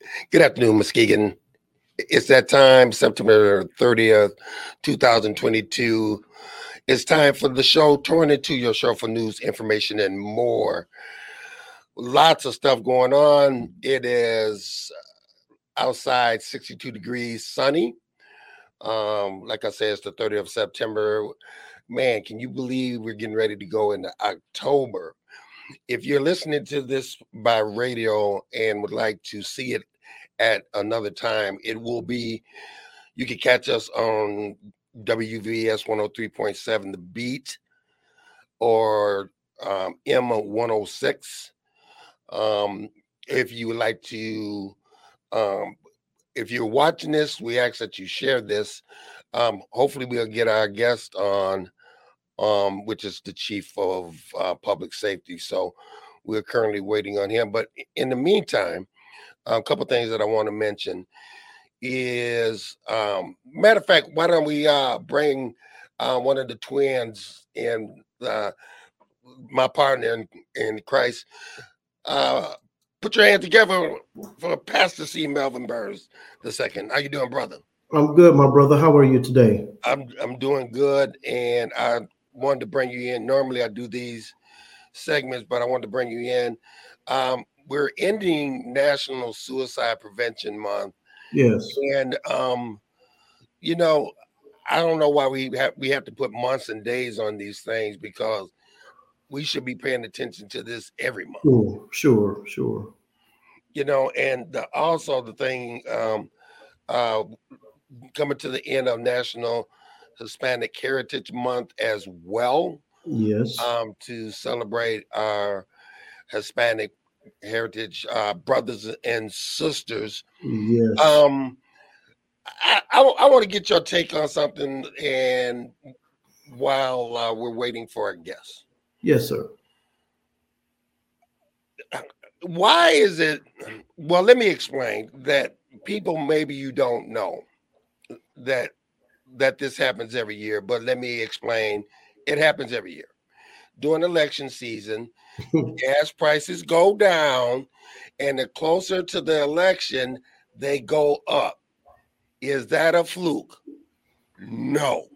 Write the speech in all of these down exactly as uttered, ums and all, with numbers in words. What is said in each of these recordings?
Good afternoon, Muskegon. It's that time, September thirtieth, twenty twenty-two. It's time for the show, Turn Into Your Show for news, information, and more. Lots of stuff going on. It is outside sixty-two degrees, sunny. Um, like I said, it's the thirtieth of September. Man, can you believe we're getting ready to go into October? If you're listening to this by radio and would like to see it at another time, it will be, you can catch us on W V S one oh three point seven The Beat or um, M one oh six. Um, if you would like to, um, if you're watching this, we ask that you share this. Um, hopefully we'll get our guest on, um, which is the chief of uh, public safety. So we're currently waiting on him. But in the meantime, a couple things that I want to mention is, um, matter of fact, why don't we uh, bring uh, one of the twins and uh, my partner in, in Christ. Uh, put your hands together for Pastor C. Melvin Burns the second. How you doing, brother? I'm good, my brother. How are you today? I'm I'm doing good, and I wanted to bring you in. Normally I do these segments, but I wanted to bring you in. Um, we're ending National Suicide Prevention Month. Yes. And um, you know, I don't know why we have we have to put months and days on these things, because we should be paying attention to this every month. Sure, sure, sure. You know, and the, also the thing um, uh, coming to the end of National Hispanic Heritage Month as well. Yes. Um, to celebrate our Hispanic heritage uh, brothers and sisters. Yes. Um, I, I, I want to get your take on something, and while uh, we're waiting for our guests. Yes, sir. Why is it? Well, let me explain that people maybe you don't know that that this happens every year, but let me explain. It happens every year. During election season, gas prices go down, and the closer to the election, they go up. Is that a fluke? No.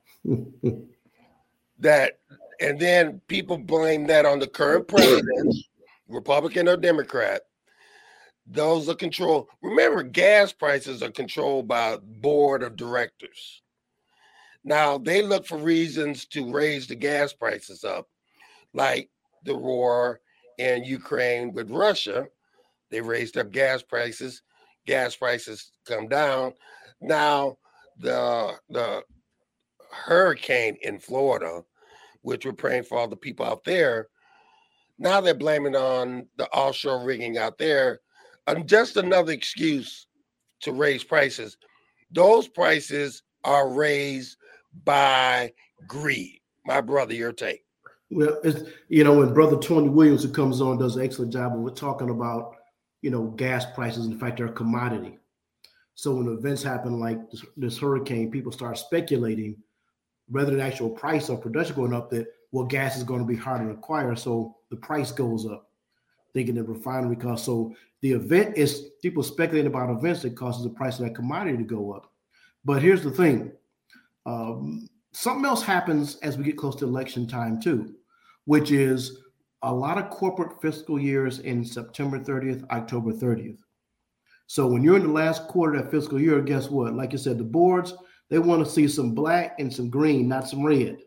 That, and then people blame that on the current president, Republican or Democrat. Those are controlled. Remember, gas prices are controlled by a board of directors. Now, they look for reasons to raise the gas prices up, like the war in Ukraine with Russia. They raised up gas prices. Gas prices come down. Now, the the hurricane in Florida, which we're praying for all the people out there, now they're blaming on the offshore rigging out there. And just another excuse to raise prices. Those prices are raised by greed. My brother, your take. Well, it's, you know, when Brother Tony Williams, who comes on, does an excellent job of we're talking about, you know, gas prices. In fact, they're a commodity. So when events happen like this, this hurricane, people start speculating rather than actual price of production going up that, well, gas is going to be harder to acquire. So the price goes up, thinking that refinery costs. So the event is people speculating about events that causes the price of that commodity to go up. But here's the thing. Um, something else happens as we get close to election time too, which is a lot of corporate fiscal years in September thirtieth, October thirtieth. So when you're in the last quarter of that fiscal year, guess what? Like you said, the boards, they want to see some black and some green, not some red.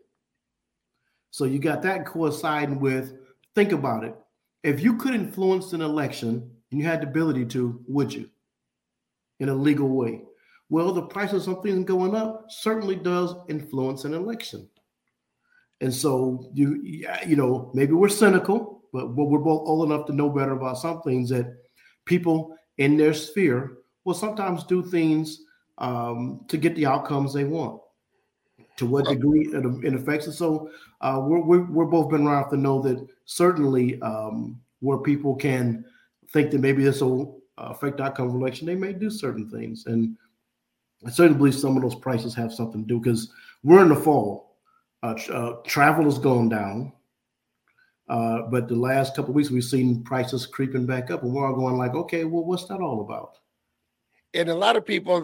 So you got that coinciding with, think about it. If you could influence an election and you had the ability to, would you? In a legal way? Well, the price of something going up certainly does influence an election. And so, you you know, maybe we're cynical, but we're both old enough to know better about some things that people in their sphere will sometimes do things um, to get the outcomes they want. To what degree it, it affects it. So uh, we're, we're, we're both been around to know that certainly um, where people can think that maybe this will affect the outcome of election, they may do certain things. And I certainly believe some of those prices have something to do because we're in the fall. Uh, uh, travel has gone down. Uh, but the last couple of weeks, we've seen prices creeping back up, and we're all going like, okay, well, what's that all about? And a lot of people,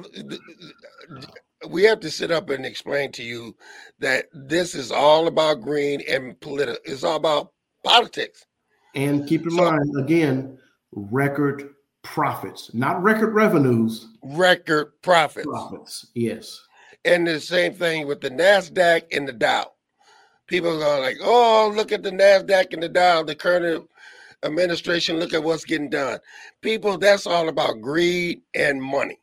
we have to sit up and explain to you that this is all about green and political. It's all about politics. And keep in So, mind, again, record profits, not record revenues. Record profits. Profits, yes. And the same thing with the NASDAQ and the Dow. People are going like, oh, look at the NASDAQ and the Dow, the current administration, look at what's getting done. People, that's all about greed and money.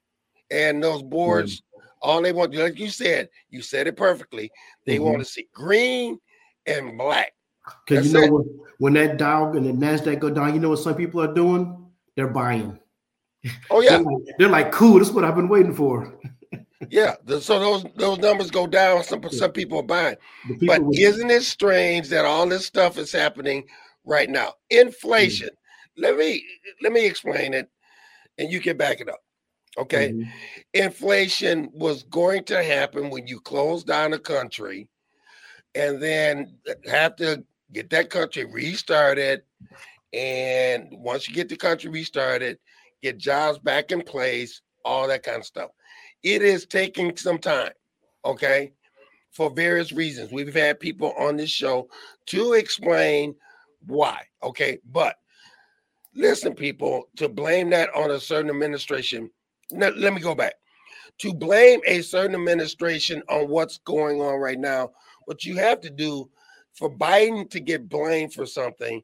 And those boards, mm-hmm. all they want, like you said, you said it perfectly. They mm-hmm. want to see green and black. Because you know what, when that Dow and the NASDAQ go down, you know what some people are doing? They're buying. Oh, yeah. They're like, they're like cool, this is what I've been waiting for. Yeah, so those those numbers go down. Some some people are buying, people but with, isn't it strange that all this stuff is happening right now? Inflation. Mm-hmm. Let me let me explain it, and you can back it up. Okay, mm-hmm. Inflation was going to happen when you close down a country, and then have to get that country restarted. And once you get the country restarted, get jobs back in place, all that kind of stuff. It is taking some time, okay, for various reasons. We've had people on this show to explain why, okay? But listen, people, to blame that on a certain administration, now, let me go back. To blame a certain administration on what's going on right now, what you have to do for Biden to get blamed for something,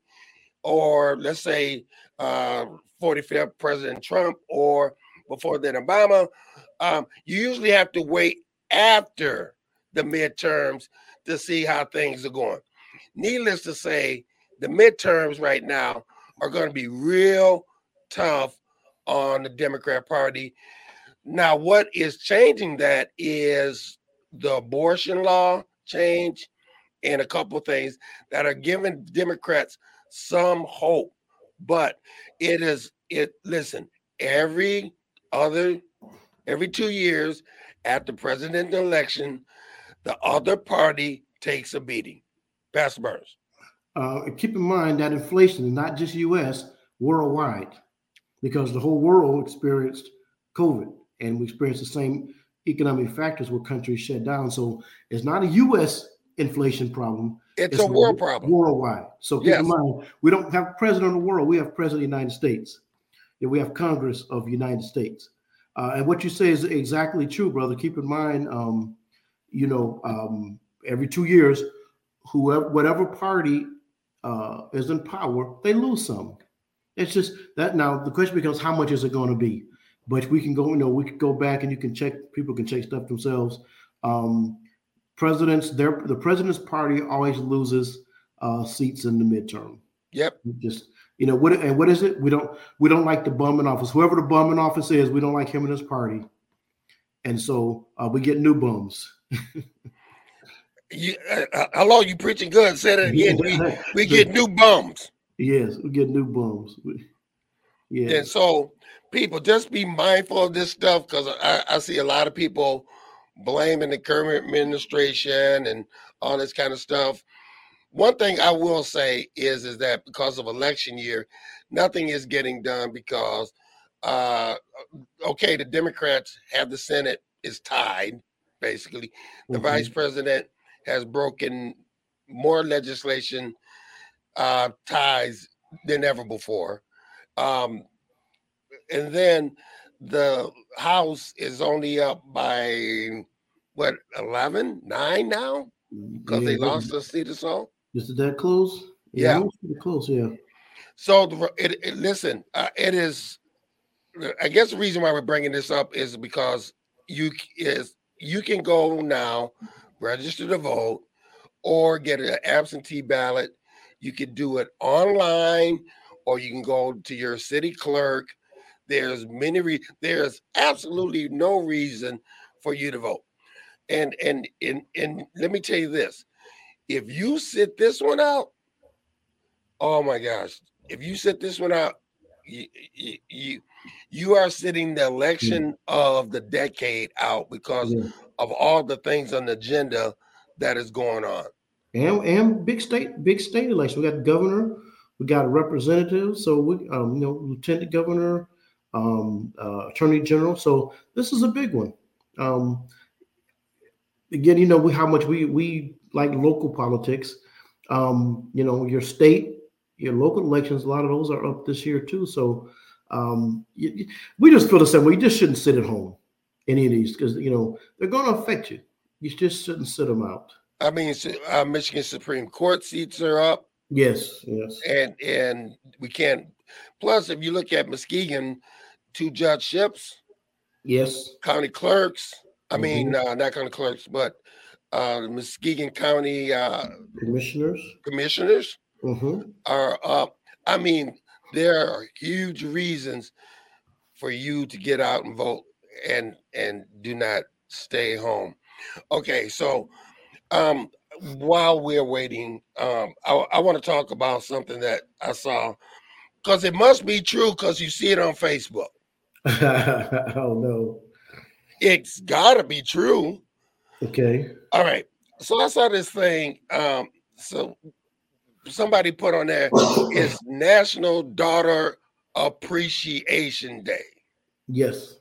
or let's say uh, forty-fifth President Trump, or before then Obama, Um, you usually have to wait after the midterms to see how things are going. Needless to say, the midterms right now are going to be real tough on the Democrat Party. Now, what is changing that is the abortion law change and a couple of things that are giving Democrats some hope. But it is, it. listen, every other Every two years after presidential election, the other party takes a beating. Pastor Burns. Uh, keep in mind that inflation is not just U S, worldwide, because the whole world experienced COVID, and we experienced the same economic factors where countries shut down. So it's not a U S inflation problem. It's, it's a world problem. Worldwide. So keep yes. in mind, we don't have president of the world. We have president of the United States. And we have Congress of the United States. Uh, and what you say is exactly true, brother. Keep in mind, um, you know, um, every two years, whoever, whatever party uh, is in power, they lose some. It's just that now the question becomes, how much is it going to be? But we can go, you know, we can go back and you can check, people can check stuff themselves. Um, presidents, their the president's party always loses uh, seats in the midterm. Yep. Just, you know, what and what is it? We don't we don't like the bum in office. Whoever the bum in office is, we don't like him and his party. And so uh, we get new bums. you, uh, hello, you preaching good. Say it again. We, we get new bums. Yes, we get new bums. Yeah. And so people, just be mindful of this stuff, because I, I see a lot of people blaming the current administration and all this kind of stuff. One thing I will say is, is that because of election year, nothing is getting done because, uh, okay, the Democrats have the Senate is tied, basically. The mm-hmm. vice president has broken more legislation uh, ties than ever before. Um, and then the House is only up by, what, eleven, nine now? Because yeah, they lost a seat or so. Is it that close? Yeah. yeah. Close, yeah. So, the, it, it, listen, uh, it is, I guess the reason why we're bringing this up is because you is you can go now, register to vote, or get an absentee ballot. You can do it online, or you can go to your city clerk. There's many, re- there's absolutely no reason for you to vote. And, and, and, and let me tell you this, if you sit this one out, oh my gosh, if you sit this one out, you, you, you, you are sitting the election of the decade out because yeah. of all the things on the agenda that is going on. and and big state, big state election. We got governor, we got representatives. So we, um, you know, lieutenant governor, um, uh, attorney general. So this is a big one. Um, again, you know, we, how much we we like local politics. Um, you know, your state, your local elections, a lot of those are up this year too. So um, you, you- we just feel the same way. You just shouldn't sit at home any of these because you know they're going to affect you. You just shouldn't sit them out. I mean, uh, Michigan Supreme Court seats are up, Yes, yes, and and we can't. Plus, if you look at Muskegon, two judgeships, yes. county clerks. I mean, Mhm. uh, not county clerks, but uh, Muskegon County uh, Commissioners. commissioners Mm-hmm. are up. I mean, there are huge reasons for you to get out and vote and and do not stay home. Okay, so um, while we're waiting, um, I, I want to talk about something that I saw because it must be true because you see it on Facebook. Oh no. It's got to be true. Okay. All right. So I saw this thing. Um, so somebody put on there is National Daughter Appreciation Day. Yes.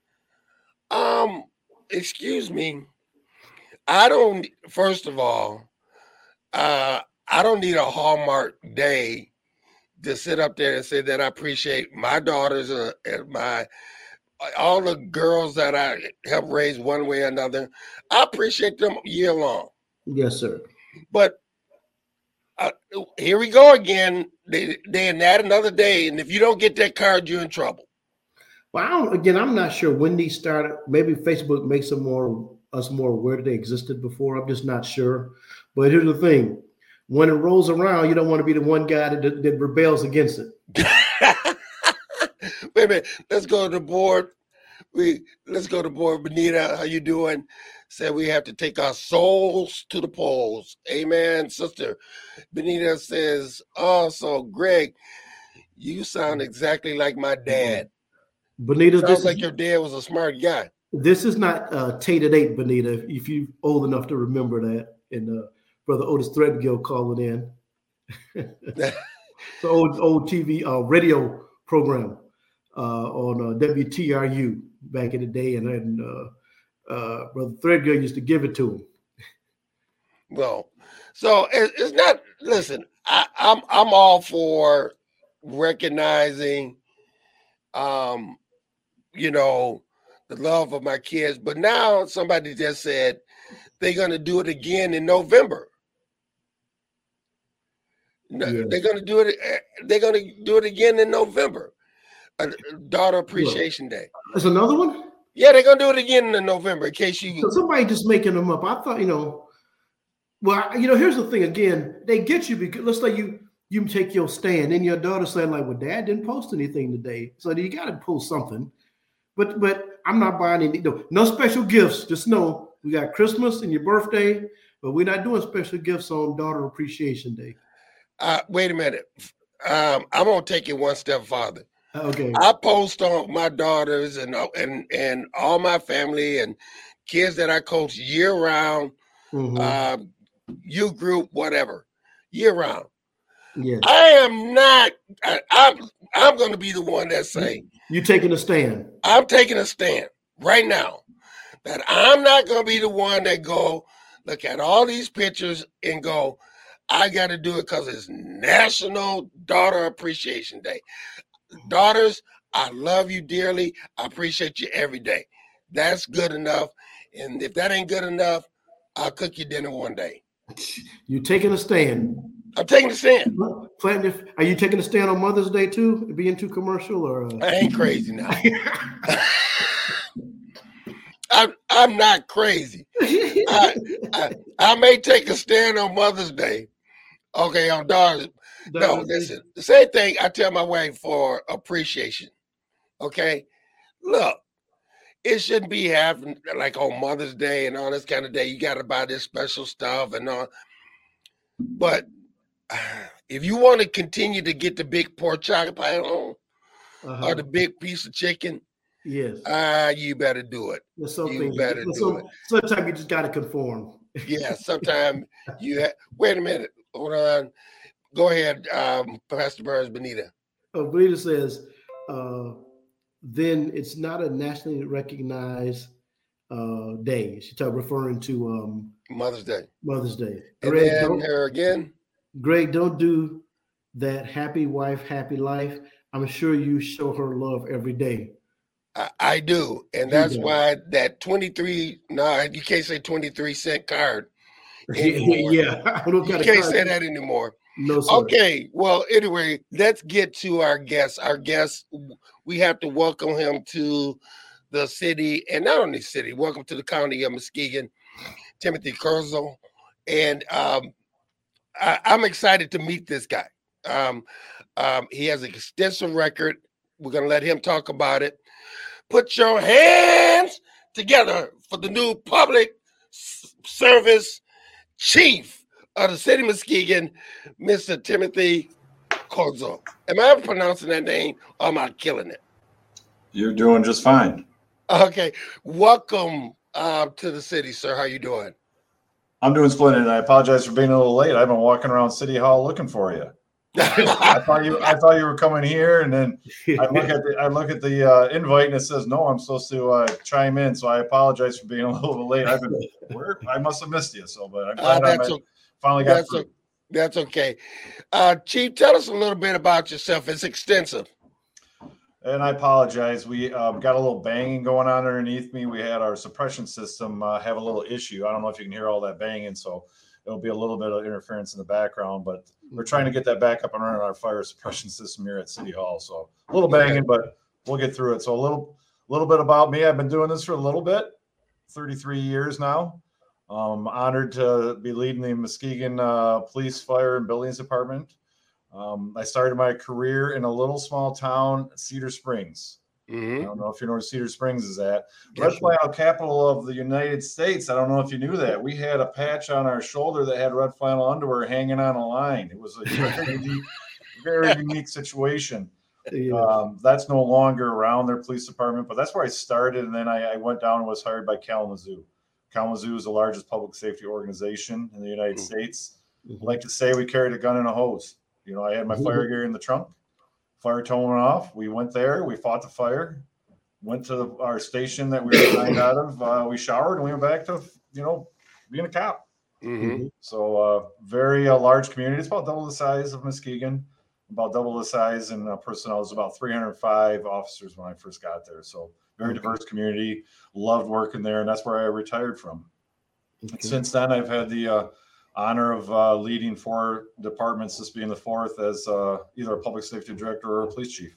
Um, excuse me. I don't. First of all, uh, I don't need a Hallmark day to sit up there and say that I appreciate my daughters uh, and my all the girls that I help raise one way or another. I appreciate them year long. Yes, sir. But uh, here we go again. They they add another day, and if you don't get that card, you're in trouble. Well, I don't, again, I'm not sure when these started. Maybe Facebook makes them more us more aware that they existed before. I'm just not sure. But here's the thing: when it rolls around, you don't want to be the one guy that, that rebels against it. Wait a minute. Let's go to the board. We let's go to the board. Benita, how you doing? Said we have to take our souls to the polls. Amen, sister. Benita says, "Oh, so Greg, you sound exactly like my dad. Benita, this Sounds is like your dad was a smart guy." this is not uh, Tate at eight, Benita. If you're old enough to remember that, and uh, Brother Otis Threadgill calling in. It's an old old T V uh, radio program uh, on uh, W T R U back in the day, and, and uh, uh, Brother Threadgill used to give it to him. Well, so it, it's not. Listen, I, I'm I'm all for recognizing, um, you know, the love of my kids. But now somebody just said they're going to do it again in November. No, Yeah. they're going to do it. eh, They're going to do it again in November. Uh, Daughter Look, Appreciation Day. there's another one. Yeah, they're going to do it again in November. In case So you, somebody just making them up. I thought, you know, well, you know, here's the thing. Again, they get you because let's say you you take your stand, and your daughter saying like, "Well, Dad didn't post anything today," so you got to post something. But but I'm not buying any no, no special gifts. Just know we got Christmas and your birthday, but we're not doing special gifts on Daughter Appreciation Day. uh, wait a minute. Um, I'm going to take it one step farther. Okay. I post on my daughters and and and all my family and kids that I coach year round, Mm-hmm. uh, youth group, whatever, year round. Yes. I am not. I, I'm I'm going to be the one that say You taking a stand. I'm taking a stand right now that I'm not going to be the one that go look at all these pictures and go, I got to do it because it's National Daughter Appreciation Day. Daughters, I love you dearly. I appreciate you every day. That's good enough. And if that ain't good enough, I'll cook you dinner one day. You taking a stand. I'm taking a stand. Planning if, are you taking a stand on Mother's Day too? Being too commercial or? Uh... I ain't crazy now. I'm, I'm not crazy. I, I, I may take a stand on Mother's Day. Okay, on daughters. No, listen. The same thing I tell my wife for appreciation. Okay, look, it shouldn't be happening like on Mother's Day and all this kind of day. You got to buy this special stuff and all. But if you want to continue to get the big pork chop pie on uh-huh. or the big piece of chicken, yes, ah, uh, you better do it. There's some you things, better do some, it. Sometimes you just got to conform. Yeah, sometimes you ha- wait a minute. Hold on. Go ahead, um, Pastor Burns Benita. Oh, Benita says, uh, then it's not a nationally recognized uh, day. She started referring to um, Mother's Day. Mother's Day. And Greg, then don't, her again. Greg, don't do that. Happy wife, happy life. I'm sure you show her love every day. I, I do. And He that's does. why that twenty-three, no, you can't say twenty-three cent card anymore. Yeah, I don't You got a can't card. say that anymore. No, sir. Okay. Well, anyway, let's get to our guest. Our guest, we have to welcome him to the city, and not only city, welcome to the county of Muskegon, Timothy Kurzel. And um, I, I'm excited to meet this guy. Um, um, he has an extensive record. We're going to let him talk about it. Put your hands together for the new public s- service chief of the city of Muskegon, Mister Timothy Kurzel. Am I ever pronouncing that name, or am I killing it? You're doing just fine. Okay. Welcome uh, to the city, sir. How you doing? I'm doing splendid. I apologize for being a little late. I've been walking around City Hall looking for you. I thought you I thought you were coming here, and then I look at the I look at the uh, invite and it says no, I'm supposed to uh, chime in. So I apologize for being a little bit late. I've been where I must have missed you. So, but I'm glad Uh, I that's, o- finally got that's, through. o- that's okay. Uh, Chief, tell us a little bit about yourself. It's extensive. And I apologize. We uh, got a little banging going on underneath me. We had our suppression system uh, have a little issue. I don't know if you can hear all that banging, so it'll be a little bit of interference in the background. But we're trying to get that back up and running our fire suppression system here at City Hall. So a little banging, but we'll get through it. So a little, little bit about me. I've been doing this for a little bit, thirty-three years now. Um, honored to be leading the Muskegon uh, Police, Fire, and Buildings Department. Um, I started my career in a little small town, Cedar Springs. Mm-hmm. I don't know if you know where Cedar Springs is at. Yes, Red Flannel capital of the United States. I don't know if you knew that. We had a patch on our shoulder that had red flannel underwear hanging on a line. It was a very, unique, very unique situation. Yeah. Um, that's no longer around their police department, but that's where I started. And then I, I went down and was hired by Kalamazoo. Kalamazoo is the largest public safety organization in the United Mhm. States. Mhm. I like to say we carried a gun and a hose. You know, I had my Mhm. fire gear in the trunk. Fire tone went off. We went there. We fought the fire. Went to the, our station that we were assigned out of. Uh, we showered and we went back to, you know, being a cop. Mm-hmm. So uh, very uh, large community. It's about double the size of Muskegon. About double the size in uh, personnel. It was about three hundred five officers when I first got there. So very Okay. diverse community. Loved working there, and that's where I retired from. Okay. And since then, I've had the uh, honor of uh, leading four departments, this being the fourth, as uh, either a public safety director or a police chief.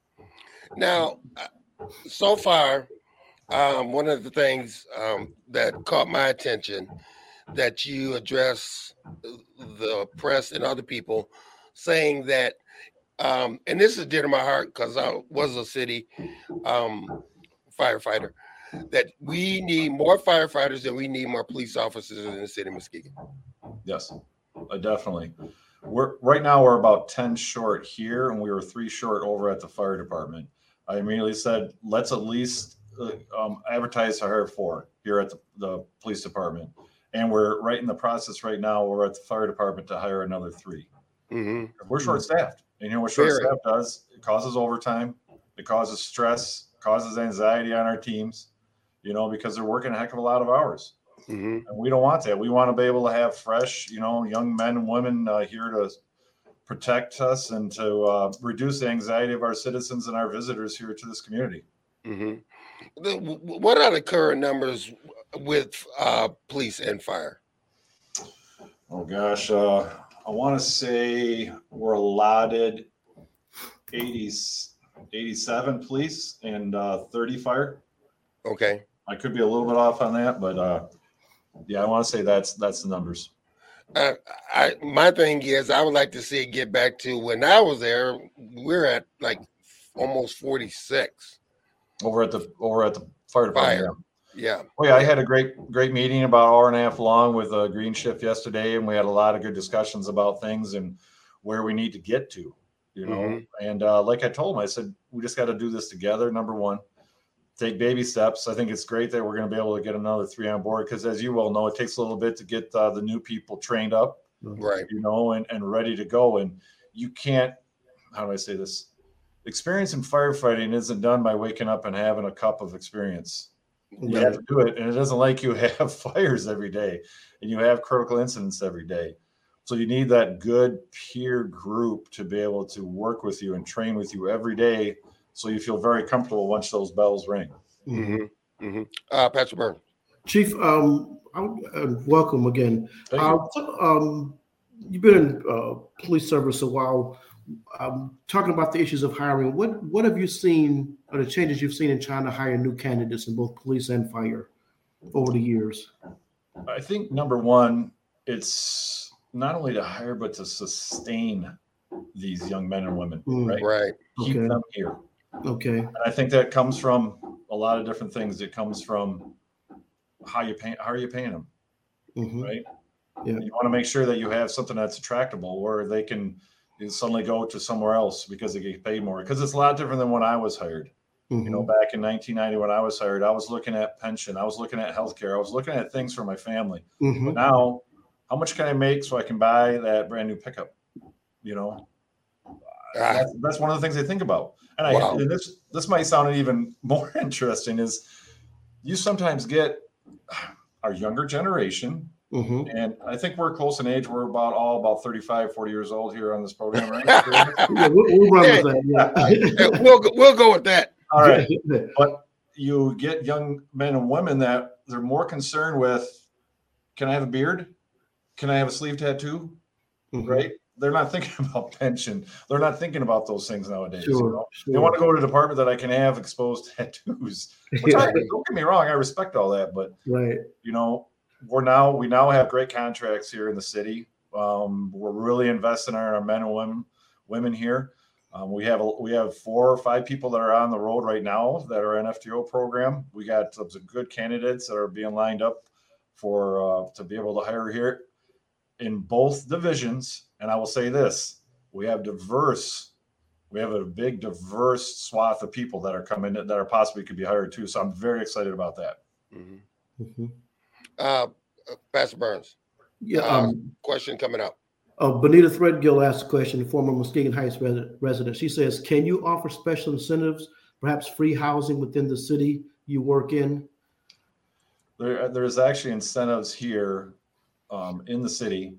Now, uh, so far, um, one of the things um, that caught my attention that you address the press and other people saying that, um, and this is dear to my heart because I was a city um, firefighter, that we need more firefighters than we need more police officers in the city of Muskegon. Yes, uh, definitely. We're right now we're about ten short here, and we were three short over at the fire department. I immediately said, let's at least uh, um, advertise to hire four here at the, the police department. And we're right in the process right now. We're at the fire department to hire another three. Mm-hmm. We're short staffed. And you know what short Very. staffed does? It causes overtime. It causes stress, causes anxiety on our teams, you know, because they're working a heck of a lot of hours. Mm-hmm. And we don't want that. We want to be able to have fresh, you know, young men and women uh, here to protect us and to uh, reduce the anxiety of our citizens and our visitors here to this community. Mm-hmm. The, what are the current numbers with uh, police and fire? Oh gosh, uh, I want to say we're allotted eighty, eighty-seven police and uh, thirty fire. Okay. I could be a little bit off on that, but uh, yeah, I want to say that's that's the numbers. Uh, I my thing is I would like to see it get back to when I was there. We're at like almost forty-six. Over at the over at the fire department. Fire. Yeah. Oh yeah, I had a great great meeting about an hour and a half long with a green shift yesterday, and we had a lot of good discussions about things and where we need to get to, you know. Mhm. And uh, like I told him, I said we just got to do this together. Number one, take baby steps. I think it's great that we're going to be able to get another three on board because, as you well know, it takes a little bit to get uh, the new people trained up, right? You know, and, and ready to go. And you can't, how do I say this? Experience in firefighting isn't done by waking up and having a cup of experience. You have to do it, and it doesn't like you have fires every day, and you have critical incidents every day. So you need that good peer group to be able to work with you and train with you every day, so you feel very comfortable once those bells ring. Mm-hmm. Mm-hmm. Uh, Pastor Burns. Chief, um, uh, welcome again. Thank uh, you. Um, you've been in uh, police service a while. Um, talking about the issues of hiring, what what have you seen, or the changes you've seen in trying to hire new candidates in both police and fire over the years? I think number one, it's not only to hire but to sustain these young men and women, Mm, right? Right. Keep okay. them here. Okay. And I think that comes from a lot of different things. It comes from how you pay, how are you paying them, Mm-hmm. right? Yeah. You want to make sure that you have something that's attractable, where they can suddenly go to somewhere else because they get paid more. Because it's a lot different than when I was hired. Mm-hmm. You know, back in nineteen ninety when I was hired, I was looking at pension, I was looking at healthcare, I was looking at things for my family. Mm-hmm. But now, how much can I make so I can buy that brand new pickup? You know, Ah, that's, that's one of the things I think about. And I Wow. and this this might sound even more interesting is you sometimes get our younger generation, Mm-hmm. and I think we're close in age. We're about all about thirty-five, forty years old here on this program, right? Yeah, we'll, we'll run with that. Yeah, we'll go- we'll go with that. All right. Yeah. But you get young men and women that they're more concerned with, can I have a beard? Can I have a sleeve tattoo? Mhm. Right? They're not thinking about pension. They're not thinking about those things nowadays. Sure, You know? sure. They want to go to a department that I can have exposed tattoos. Which I, don't get me wrong, I respect all that, but Right. you know, we're now we now have great contracts here in the city. Um, we're really investing in our men and women women here. Um, we have a, we have four or five people that are on the road right now that are in F T O program. We got some good candidates that are being lined up for uh, to be able to hire here in both divisions. And I will say this: we have diverse, we have a big diverse swath of people that are coming that are possibly could be hired too. So I'm very excited about that. Mhm. Mhm. Uh, Pastor Burns, Yeah. Uh, Um, question coming up. uh, Bonita Threadgill asked a question, former Muskegon Heights res- resident. She says, can you offer special incentives, perhaps free housing within the city you work in? There, there's actually incentives here um, in the city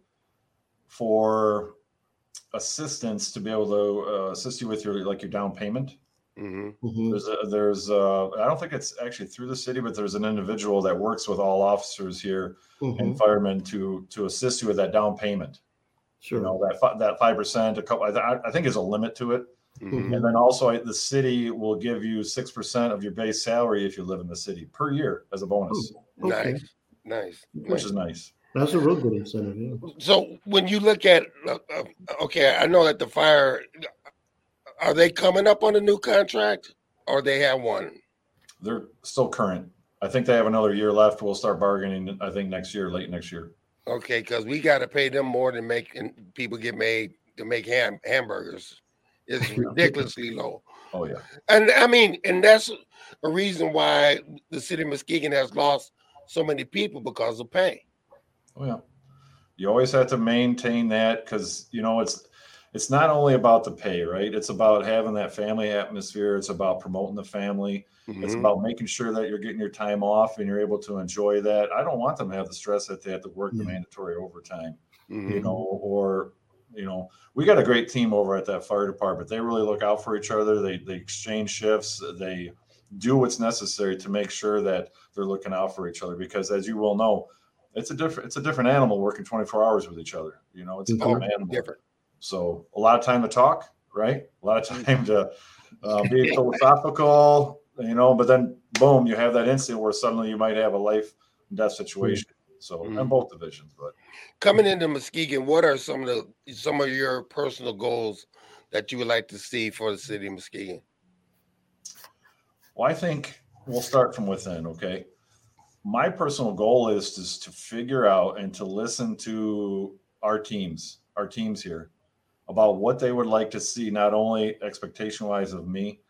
for assistance to be able to uh, assist you with your like your down payment. Mm-hmm. Mhm. There's a, there's uh I don't think it's actually through the city, but there's an individual that works with all officers here Mhm. and firemen to to assist you with that down payment. Sure. You know that fi- that five percent, a couple. I, I think is a limit to it. Mm-hmm. And then also I, the city will give you six percent of your base salary if you live in the city per year as a bonus, Okay. Nice, nice, which nice. is nice. That's a real good incentive. Yeah. So when you look at, uh, uh, okay, I know that the fire, are they coming up on a new contract, or they have one? They're still current. I think they have another year left. We'll start bargaining, I think, next year, late next year. Okay, because we got to pay them more than making people get made to make ham hamburgers. It's ridiculously low. Oh, yeah. And I mean, and that's a reason why the city of Muskegon has lost so many people because of pay. Oh, yeah. You always have to maintain that because, you know, it's it's not only about the pay, right? It's about having that family atmosphere. It's about promoting the family. It's Mhm. about making sure that you're getting your time off and you're able to enjoy that. I don't want them to have the stress that they have to work the Yeah. mandatory overtime, Mhm. you know, or, you know, we got a great team over at that fire department. They really look out for each other. They, they exchange shifts. They do what's necessary to make sure that they're looking out for each other because, as you well know, it's a different it's a different animal working twenty-four hours with each other. You know, it's a Mhm. different animal. Different. So a lot of time to talk, right? A lot of time to uh, be philosophical, you know, but then boom, you have that instant where suddenly you might have a life and death situation. So Mhm. in both divisions, but Coming into Muskegon, what are some of the some of your personal goals that you would like to see for the city of Muskegon? well, I think we'll start from within. Okay. My personal goal is to, to figure out and to listen to our teams, our teams here about what they would like to see, not only expectation wise of me,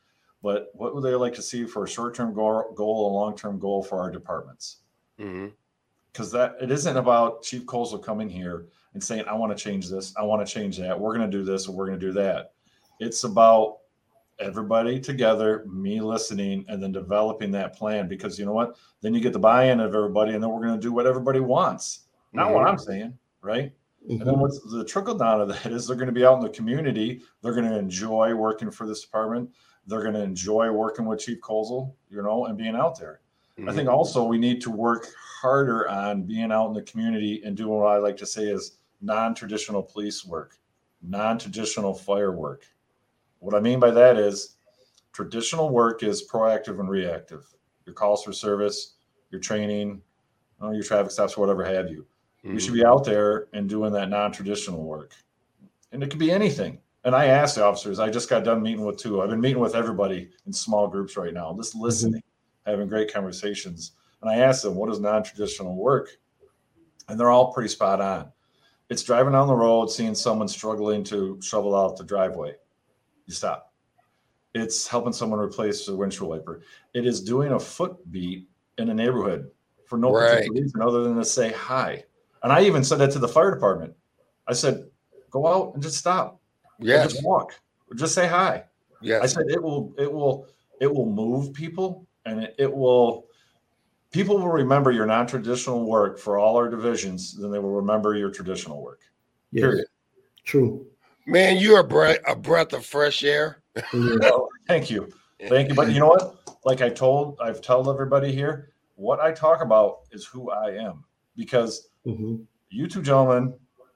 but what would they like to see for a short-term goal, goal, a long-term goal for our departments? Mm-hmm. Because that it isn't about Chief Colesville coming here and saying, I want to change this, I want to change that, we're going to do this, or we're going to do that. It's about everybody together, me listening, and then developing that plan. Because you know what? Then you get the buy-in of everybody, and then we're going to do what everybody wants. Not Mm-hmm. what I'm saying, right? Mhm. And then what's the trickle down of that is they're going to be out in the community. They're going to enjoy working for this department. They're going to enjoy working with Chief Colesville, you know, and being out there. Mm-hmm. I think also we need to work harder on being out in the community and doing what I like to say is non-traditional police work, non-traditional fire work. What I mean by that is traditional work is proactive and reactive. Your calls for service, your training, uh, your traffic stops, whatever have you. Mm-hmm. You should be out there and doing that non-traditional work. And it could be anything. And I asked the officers, I just got done meeting with two. I've been meeting with everybody in small groups right now, just listening, mm-hmm. having great conversations. And I asked them, what is non-traditional work? And they're all pretty spot on. It's driving down the road, seeing someone struggling to shovel out the driveway. You stop. It's helping someone replace the windshield wiper. It is doing a foot beat in a neighborhood for no Right. particular reason other than to say hi. And I even said that to the fire department. I said, go out and just stop. Yes. Just walk. Just say hi. Yes. I said it will, it will, it will move people, and it, it will. People will remember your non-traditional work for all our divisions, then they will remember your traditional work. Yes. Period. True. Man, you're a breath, a breath of fresh air. Well, thank you. Thank you. But you know what? Like I told, I've told everybody here, what I talk about is who I am. Because mm-hmm. you two gentlemen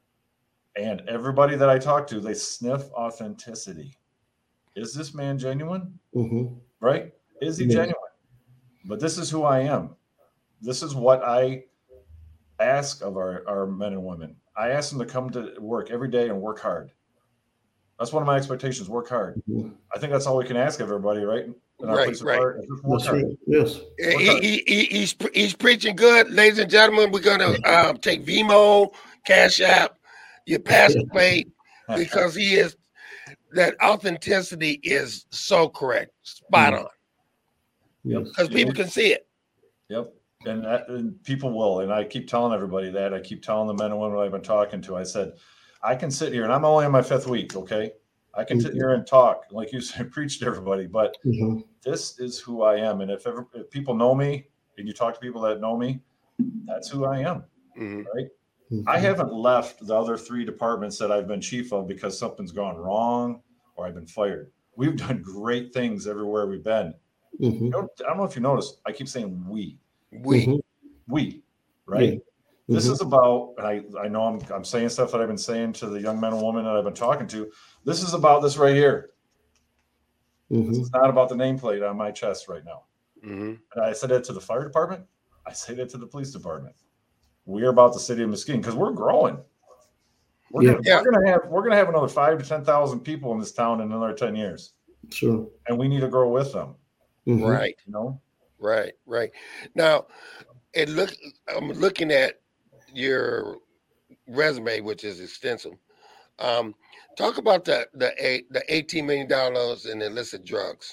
and everybody that I talk to, they sniff authenticity. Is this man genuine? Mm-hmm. Right? Is he yeah. genuine? But this is who I am. This is what I ask of our, our men and women. I ask them to come to work every day and work hard. That's one of my expectations. Work hard. Mm-hmm. I think that's all we can ask everybody, right? In our right, place of right. work. Work hard. Right. Yes. He, he, he, he's he's preaching good, ladies and gentlemen. We're gonna um, take Vimo, Cash App, your pass plate, because he is that authenticity is so correct, spot on. Yep. Because people can see it. Yep. And, that, and people will. And I keep telling everybody that. I keep telling the men and women I've been talking to. I said, I can sit here, and I'm only in my fifth week, okay? I can mm-hmm. sit here and talk, like you said, preach to everybody, but mm-hmm. this is who I am. And if, ever, if people know me, and you talk to people that know me, that's who I am, mm-hmm. right? Mm-hmm. I haven't left the other three departments that I've been chief of because something's gone wrong or I've been fired. We've done great things everywhere we've been. Mm-hmm. You know, I don't know if you noticed, I keep saying we. We. Mm-hmm. We, right? Yeah. This mm-hmm. is about, and I, I know I'm I'm saying stuff that I've been saying to the young men and women that I've been talking to. This is about this right here. Mm-hmm. This is not about the nameplate on my chest right now. Mm-hmm. And I said that to the fire department. I say that to the police department. We're about the city of Muskegon because we're growing. We're yeah. gonna yeah. we're gonna have we're gonna have another five to ten thousand people in this town in another ten years. Sure. And we need to grow with them. Mm-hmm. Right. You know? Right, right. Now, it look I'm looking at your resume, which is extensive. Um, talk about the the eight, the eighteen million dollars in illicit drugs.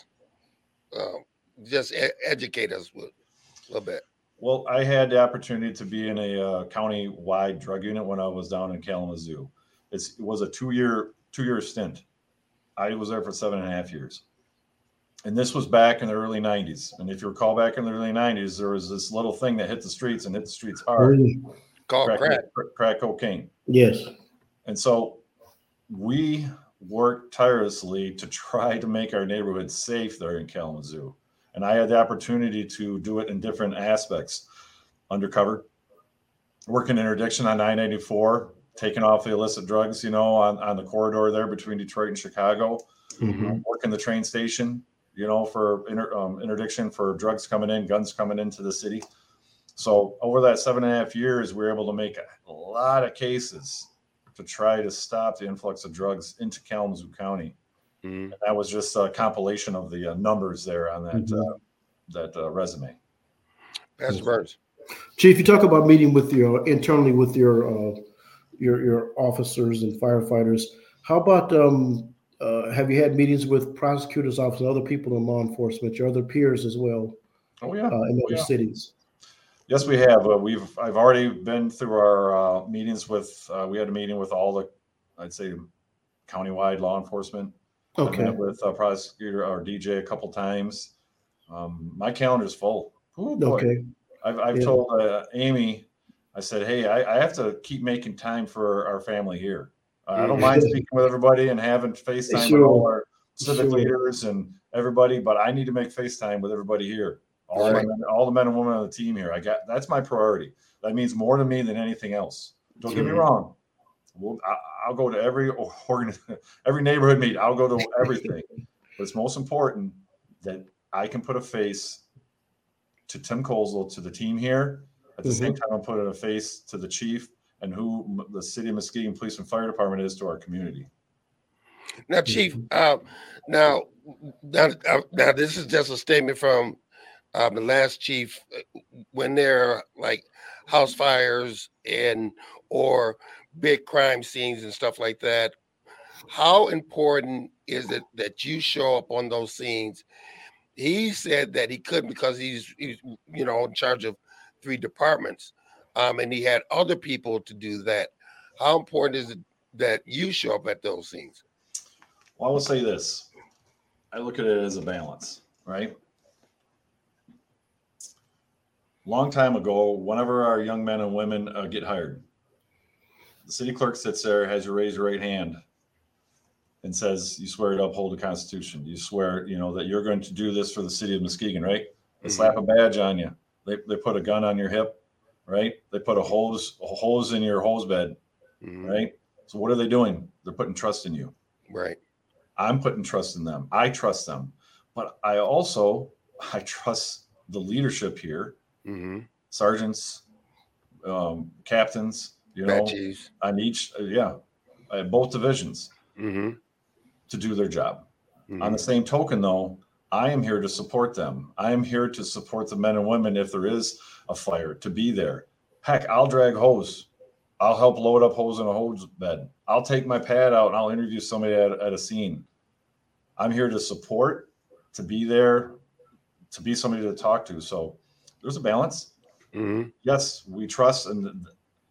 Um, just e- educate us with a little bit. Well, I had the opportunity to be in a uh, county-wide drug unit when I was down in Kalamazoo. It's, it was a two-year two-year stint. I was there for seven and a half years. And this was back in the early nineties. And if you recall back in the early nineties, there was this little thing that hit the streets and hit the streets hard. Mm-hmm. Called crack, crack. Crack, crack cocaine. Yes. And so we worked tirelessly to try to make our neighborhood safe there in Kalamazoo. And I had the opportunity to do it in different aspects. Undercover, working interdiction on nine eighty-four, taking off the illicit drugs, you know, on, on the corridor there between Detroit and Chicago. Mm-hmm. Working the train station, you know, for inter, um, interdiction for drugs coming in, guns coming into the city. So over that seven and a half years, we were able to make a lot of cases to try to stop the influx of drugs into Kalamazoo County. Mm-hmm. And that was just a compilation of the uh, numbers there on that mm-hmm. uh, that uh, resume. That's words. Chief, you talk about meeting with your internally with your uh, your your officers and firefighters. How about um, Uh, have you had meetings with prosecutors' office and other people in law enforcement, your other peers as well, Oh yeah, uh, in oh, other yeah. cities? Yes, we have. Uh, we've I've already been through our uh, meetings with. Uh, we had a meeting with all the, I'd say, countywide law enforcement. Okay. I met with a prosecutor or D J a couple times. Um, my calendar's full. Ooh, boy. Okay. I've I've Yeah. told uh, Amy, I said, hey, I, I have to keep making time for our family here. Uh, I don't Mhm. mind speaking with everybody and having FaceTime with Sure. all our civic Sure. leaders and everybody, but I need to make FaceTime with everybody here. All Right. my men, all the men and women on the team here. I got that's my priority. That means more to me than anything else. Don't get me Mhm. wrong. We'll, I, I'll go to every organ, every neighborhood meet. I'll go to everything, but it's most important that I can put a face to Tim Colesville, to the team here. At the Mhm. same time, I'm putting a face to the chief and who m- the city of Muskegon Police and Fire Department is to our community. Now, Chief, uh, now, now, uh, now, this is just a statement from um, the last chief. uh, When there are like house fires and or big crime scenes and stuff like that, how important is it that you show up on those scenes? He said that he couldn't because he's, he's you know, in charge of three departments, um, and he had other people to do that. How important is it that you show up at those scenes? Well, I will say this. I look at it as a balance, right? Long time ago, whenever our young men and women uh, get hired, the city clerk sits there, has you raise your right hand, and says, "You swear to uphold the Constitution. You swear, you know, that you're going to do this for the city of Muskegon, right?" They Mhm. slap a badge on you. They they put a gun on your hip, right? They put a hose a hose in your hose bed, Mhm. right? So what are they doing? They're putting trust in you. Right. I'm putting trust in them. I trust them, but I also I trust the leadership here, Mm-hmm. sergeants, um, captains, you Bad know, cheese. on each, uh, yeah, uh, both divisions Mm-hmm. to do their job. Mm-hmm. On the same token, though, I am here to support them. I am here to support the men and women if there is a fire, to be there. Heck, I'll drag hose. I'll help load up hose in a hose bed. I'll take my pad out and I'll interview somebody at, at a scene. I'm here to support, to be there, to be somebody to talk to. So there's a balance. Mm-hmm. Yes, we trust, and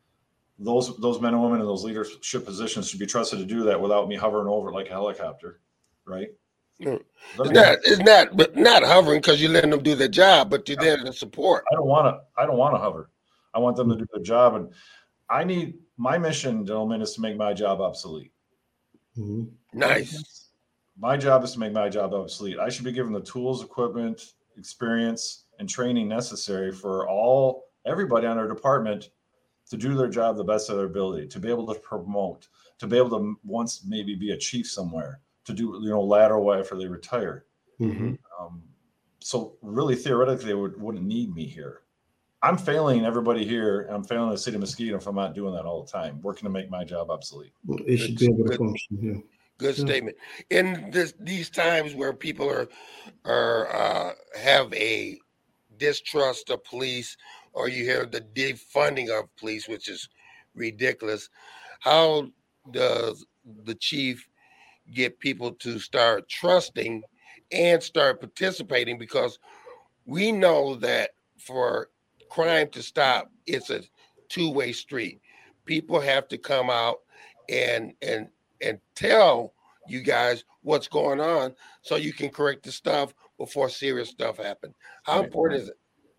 those those men and women in those leadership positions should be trusted to do that without me hovering over like a helicopter, right? Mm. Does that It's make not. sense? It's not. But not hovering because you're letting them do their job, but you're there to support. I don't want to. I don't want to hover. I want them to do their job, and I need my mission, gentlemen, is to make my job obsolete. Mhm. Nice. My job is to make my job obsolete. I should be given the tools, equipment, experience, and training necessary for all everybody on our department to do their job the best of their ability, to be able to promote, to be able to once maybe be a chief somewhere, to do, you know, lateral after they retire. Mhm. Um, so really theoretically, they would, wouldn't need me here. I'm failing everybody here. And I'm failing the city of Muskegon if I'm not doing that all the time, working to make my job obsolete. Well, it should be able to Good. function. Yeah. Good Yeah. statement. In this these times where people are are uh, have a distrust of police, or you hear the defunding of police, which is ridiculous. How does the chief get people to start trusting and start participating? Because we know that for crime to stop, it's a two-way street. People have to come out and and and tell you guys what's going on so you can correct the stuff before serious stuff happens. How Right. important is it?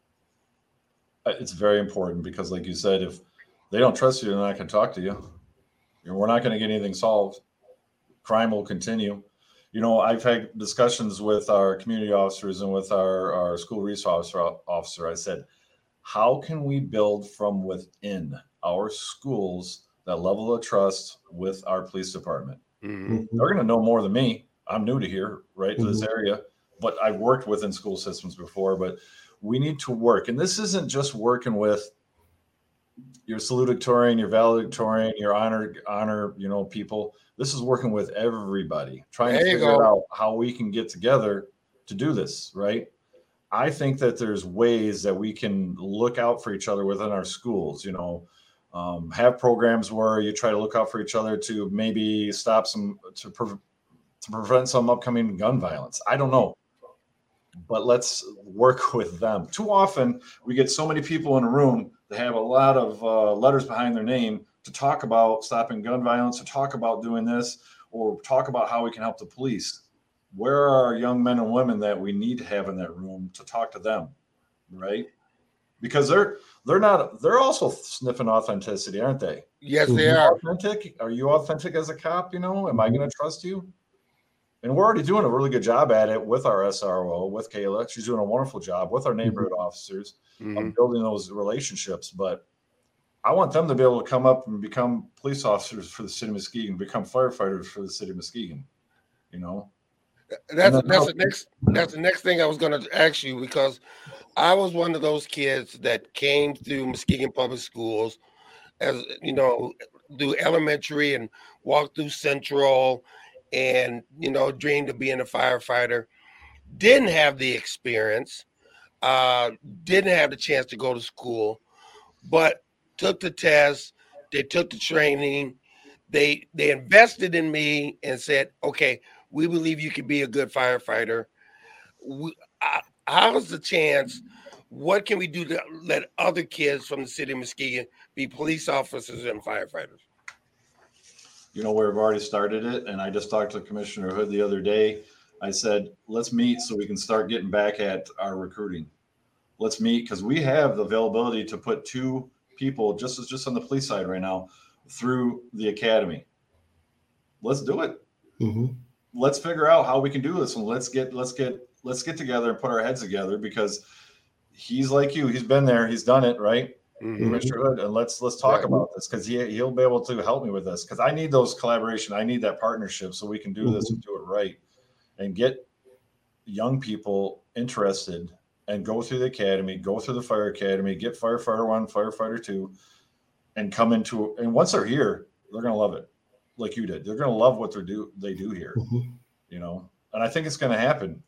It's very important because, like you said, if they don't trust you, they're not going to talk to you. You know, we're not going to get anything solved. Crime will continue. You know, I've had discussions with our community officers and with our, our school resource officer. I said, how can we build from within our schools that level of trust with our police department? Mm-hmm. Mhm. They're going to know more than me. I'm new to here, right, to this Mhm. area, but I worked within school systems before. But we need to work, and this isn't just working with your salutatorian, your valedictorian, your honor, honor, you know, people. This is working with everybody, trying There to you figure go. out how we can get together to do this, right? I think that there's ways that we can look out for each other within our schools, you know, um, have programs where you try to look out for each other to maybe stop some, to, to prevent some upcoming gun violence. I don't know. But let's work with them. Too often, we get so many people in a room that have a lot of uh, letters behind their name to talk about stopping gun violence, to talk about doing this, or talk about how we can help the police. Where are our young men and women that we need to have in that room to talk to them, right? Because they're they're not they're also sniffing authenticity, aren't they? Yes, Mhm. they are. Authentic? Are you authentic as a cop? You know, am I going to trust you? And we're already doing a really good job at it with our S R O, with Kayla. She's doing a wonderful job with our neighborhood officers Mhm. of building those relationships. But I want them to be able to come up and become police officers for the city of Muskegon, become firefighters for the city of Muskegon. You know, That's then that's how- the next that's the next thing I was going to ask you, because I was one of those kids that came through Muskegon Public Schools, as you know, through elementary and walked through Central, and you know, dreamed of being a firefighter. Didn't have the experience, uh, didn't have the chance to go to school, but took the test. They took the training. They they invested in me and said, "Okay, we believe you can be a good firefighter." We, uh, how's the chance? What can we do to let other kids from the city of Muskegon be police officers and firefighters? you know, we've already started it. And I just talked to Commissioner Hood the other day. I said, let's meet so we can start getting back at our recruiting. Let's meet because we have the availability to put two people just as just on the police side right now through the academy. Let's do it. Mhm. Let's figure out how we can do this, and let's get let's get let's get together and put our heads together, because he's like you. He's been there. He's done it, right? Mhm. Commissioner Hood, and let's let's talk Right. about this, because he he'll be able to help me with this, because I need those collaboration. I need that partnership so we can do this and do it right and get young people interested and go through the academy, go through the fire academy, get firefighter one, firefighter two, and come into and once they're here, they're gonna love it, like you did. They're gonna love what they do they do here, Mhm. you know. And I think it's gonna happen.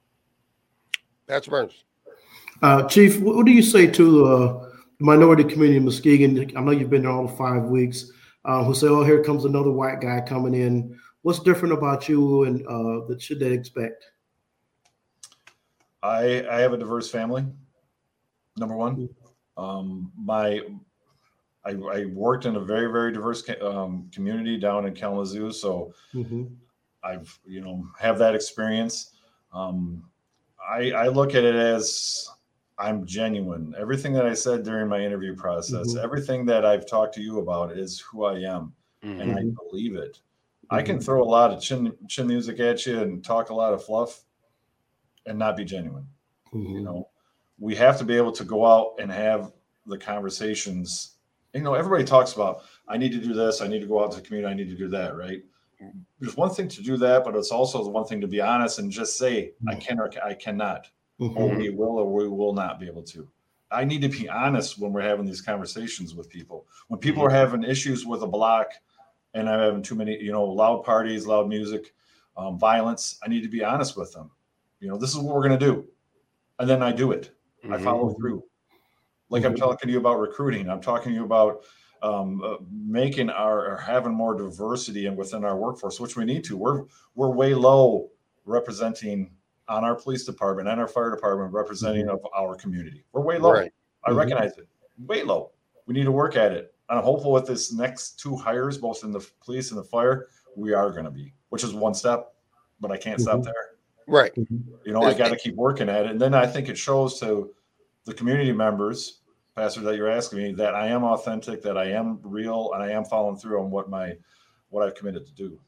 That's Burns. Uh, Chief, what, what do you say to uh, the minority community in Muskegon? I know you've been there all five weeks. Uh, who say, "Oh, here comes another white guy coming in." What's different about you, and uh, that should they expect? I I have a diverse family. Number one, um, my I, I worked in a very very diverse um, community down in Kalamazoo, so Mm-hmm. I've you know have that experience. Um, I I look at it as I'm genuine. Everything that I said during my interview process, Mhm. everything that I've talked to you about is who I am, and I Mhm. believe it. I can Mhm. throw a lot of chin chin music at you and talk a lot of fluff and not be genuine. You Mhm. know, we have to be able to go out and have the conversations. You know, everybody talks about, I need to do this, I need to go out to the community, I need to do that, right? There's one thing to do that, but it's also the one thing to be honest and just say, I can or I cannot, or Mhm. we will or we will not be able to. I need to be honest when we're having these conversations with people. When people Mhm. are having issues with a block and I'm having too many, you know, loud parties, loud music, um, violence, I need to be honest with them. You know, this is what we're going to do. And then I do it. I Mhm. follow through. Like I'm Mhm. talking to you about recruiting. I'm talking to you about um, uh, making our or having more diversity and within our workforce, which we need to. We're we're way low representing on our police department and our fire department representing Mhm. of our community. We're way low. Right. I Mhm. recognize it. Way low. We need to work at it. And I'm hopeful with this next two hires, both in the police and the fire, we are going to be, which is one step, but I can't stop Mhm. there. Right. Mhm. You know, I It's- got to keep working at it. And then I think it shows to the community members, Pastor, that you're asking me, that I am authentic, that I am real, and I am following through on what my what I've committed to do.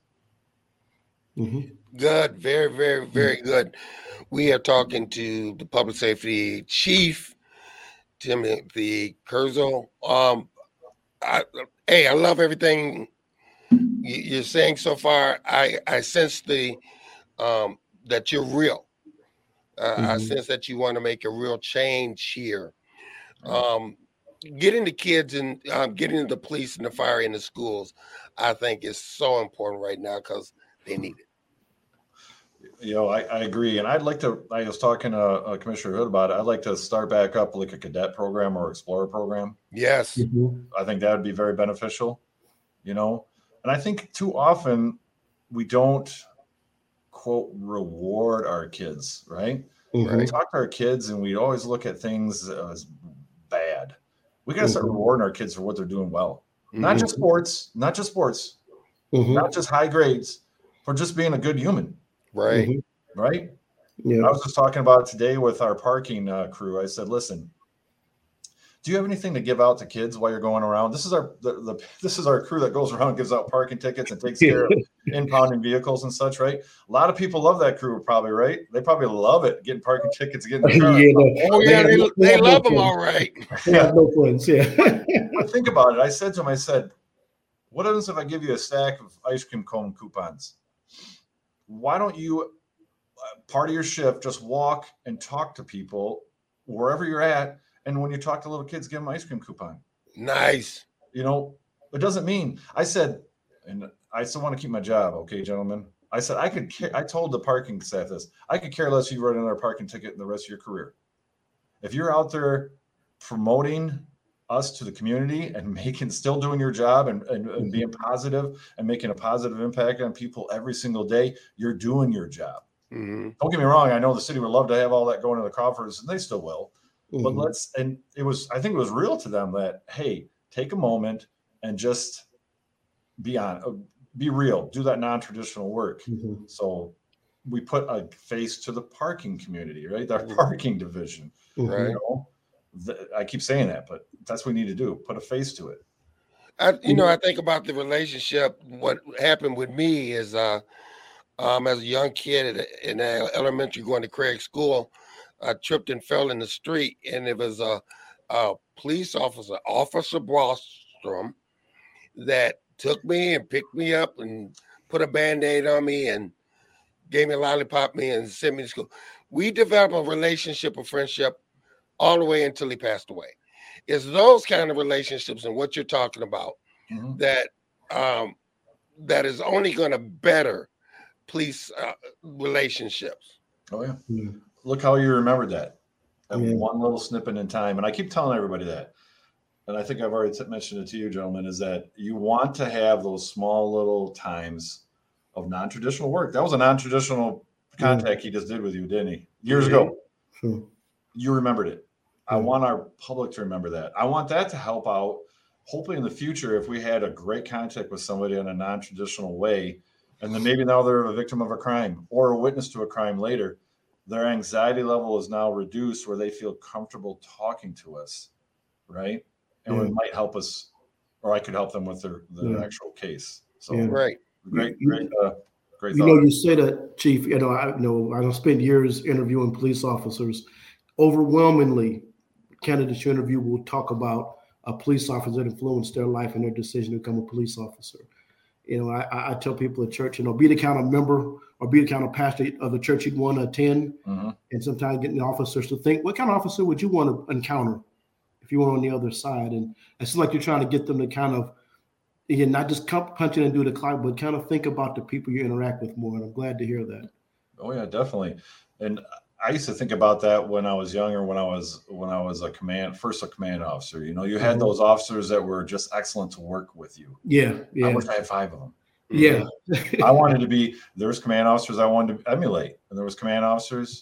Mhm. Good. Very, very, very good. We are talking to the public safety chief, Timothy Kurzel. Um, I, hey, I love everything you- you're saying so far. I I sense the um that you're real. Uh, I Mhm. sense that you want to make a real change here. Um, getting the kids and um, getting the police and the fire in the schools, I think, is so important right now because they need it. You know, I, I agree. And I'd like to, I was talking to uh, Commissioner Hood about it. I'd like to start back up like a cadet program or explorer program. Yes. Mhm. I think that would be very beneficial, you know. And I think too often we don't quote, reward our kids, right? Mhm. We talk to our kids and we always look at things as bad. We got to start Mhm. rewarding our kids for what they're doing well. Not Mhm. just sports, not just sports, Mhm. not just high grades, for just being a good human, Right. Mhm. right? Yeah. I was just talking about it today with our parking uh, crew. I said, listen, do you have anything to give out to kids while you're going around? This is our the, the this is our crew that goes around and gives out parking tickets and takes care of impounding vehicles and such, right? A lot of people love that crew, probably, right? They probably love it, getting parking tickets, getting the car. Yeah, no, Oh yeah, have they no- they have no love them friends. all right. They have no friends. Yeah. But think about it. I said to him, I said, what happens if I give you a stack of ice cream cone coupons? Why don't you, uh, part of your shift, just walk and talk to people wherever you're at? And when you talk to little kids, give them an ice cream coupon. Nice. You know, it doesn't mean, I said, and I still want to keep my job. Okay, gentlemen. I said, I could, I told the parking staff this, I could care less if you write another parking ticket in the rest of your career. If you're out there promoting us to the community and making, still doing your job and, and, and being positive and making a positive impact on people every single day, you're doing your job. Mm-hmm. Don't get me wrong. I know the city would love to have all that going to the coffers, and they still will. Mhm. But let's, and it was, I think it was real to them that, hey, take a moment and just be on, be real, do that non-traditional work. Mhm. So we put a face to the parking community, right? The Mhm. parking division. Mhm. Right. You know, the, I keep saying that, but that's what we need to do. Put a face to it. I, you know, I think about the relationship. What happened with me is, uh, um, as a young kid at, in elementary, going to Craig School, I tripped and fell in the street, and it was a, a police officer, Officer Brostrom, that took me and picked me up and put a Band-Aid on me and gave me a lollipop me and sent me to school. We developed a relationship, a friendship, all the way until he passed away. It's those kind of relationships and what you're talking about Mhm. that um, that is only going to better police uh, relationships. Oh yeah. Yeah. Look how you remembered that. That Yeah. one little snippet in time. And I keep telling everybody that. And I think I've already t- mentioned it to you, gentlemen, is that you want to have those small little times of non-traditional work. That was a non-traditional contact he just did with you, didn't he? Years Mhm. ago. Sure. You remembered it. I Yeah. want our public to remember that. I want that to help out. Hopefully in the future, if we had a great contact with somebody in a non-traditional way, and then maybe now they're a victim of a crime or a witness to a crime later, their anxiety level is now reduced where they feel comfortable talking to us, right? And Yeah. it might help us, or I could help them with their, their Yeah. actual case. So Yeah. Right. great, You- great, uh, great You thought. know, you say that, Chief. You know, I you know I don't spend years interviewing police officers. Overwhelmingly, candidates you interview will talk about a police officer that influenced their life and their decision to become a police officer. You know, I, I tell people at church, you know, be the kind of member or be the kind of pastor of the church you'd want to attend, Mhm. and sometimes getting the officers to think, what kind of officer would you want to encounter if you were on the other side? And it's like you're trying to get them to kind of, again, not just come punching and do the clock, but kind of think about the people you interact with more. And I'm glad to hear that. Oh yeah, definitely. And I used to think about that when I was younger, when I was when I was a command first a command officer. You know, you had Mhm. those officers that were just excellent to work with you. Yeah, I yeah, wish I had five of them. yeah. I wanted to be there's command officers I wanted to emulate, and there was command officers.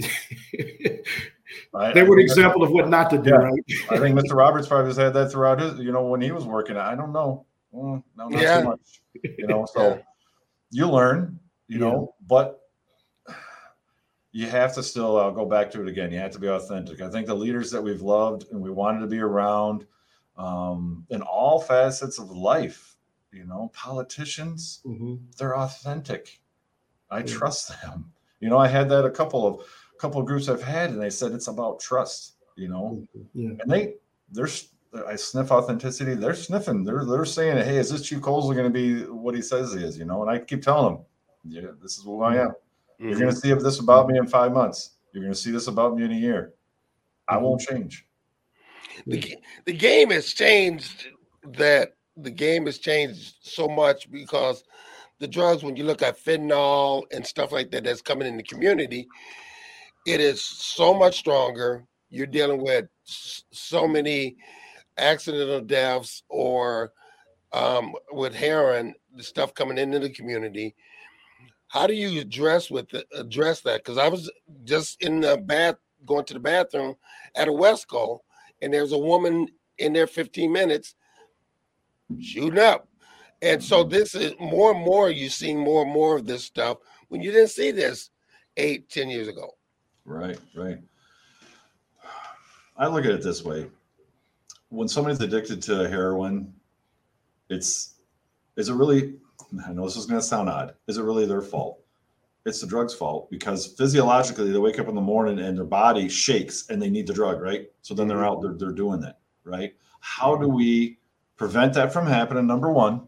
I, They I were an think- example of what not to do, Yeah. right? I think Mister Roberts probably just had that throughout his, you know, when he was working. I don't know. Mm, no, not Yeah. so much. You know, so you learn, you Yeah. know, but you have to still, I'll go back to it again. You have to be authentic. I think the leaders that we've loved and we wanted to be around um, in all facets of life, you know, politicians, Mhm. they're authentic. I Yeah. trust them. You know, I had that a couple of couple of groups I've had, and they said it's about trust, you know, Yeah. and they, they're, I sniff authenticity. They're sniffing. They're, they're saying, hey, is this Chief Colesville going to be what he says he is, you know? And I keep telling them, yeah, this is who I am. You're going to see this about me in five months. You're going to see this about me in a year. I won't change. The, ga- the game has changed. That the game has changed so much because the drugs, when you look at fentanyl and stuff like that, that's coming in the community, it is so much stronger. You're dealing with s- so many accidental deaths or um, with heroin, the stuff coming into the community. How do you address with the, address that? Because I was just in the bath, going to the bathroom at a Wesco, and there's a woman in there fifteen minutes shooting up. And so this is more and more, you're seeing more and more of this stuff when you didn't see this eight, ten years ago. Right, right. I look at it this way. When somebody's addicted to heroin, it's, is it really, I know this is going to sound odd, is it really their fault? It's the drug's fault, because physiologically they wake up in the morning and their body shakes and they need the drug, right? So then they're out, they're, they're doing that, right? How do we prevent that from happening, number one?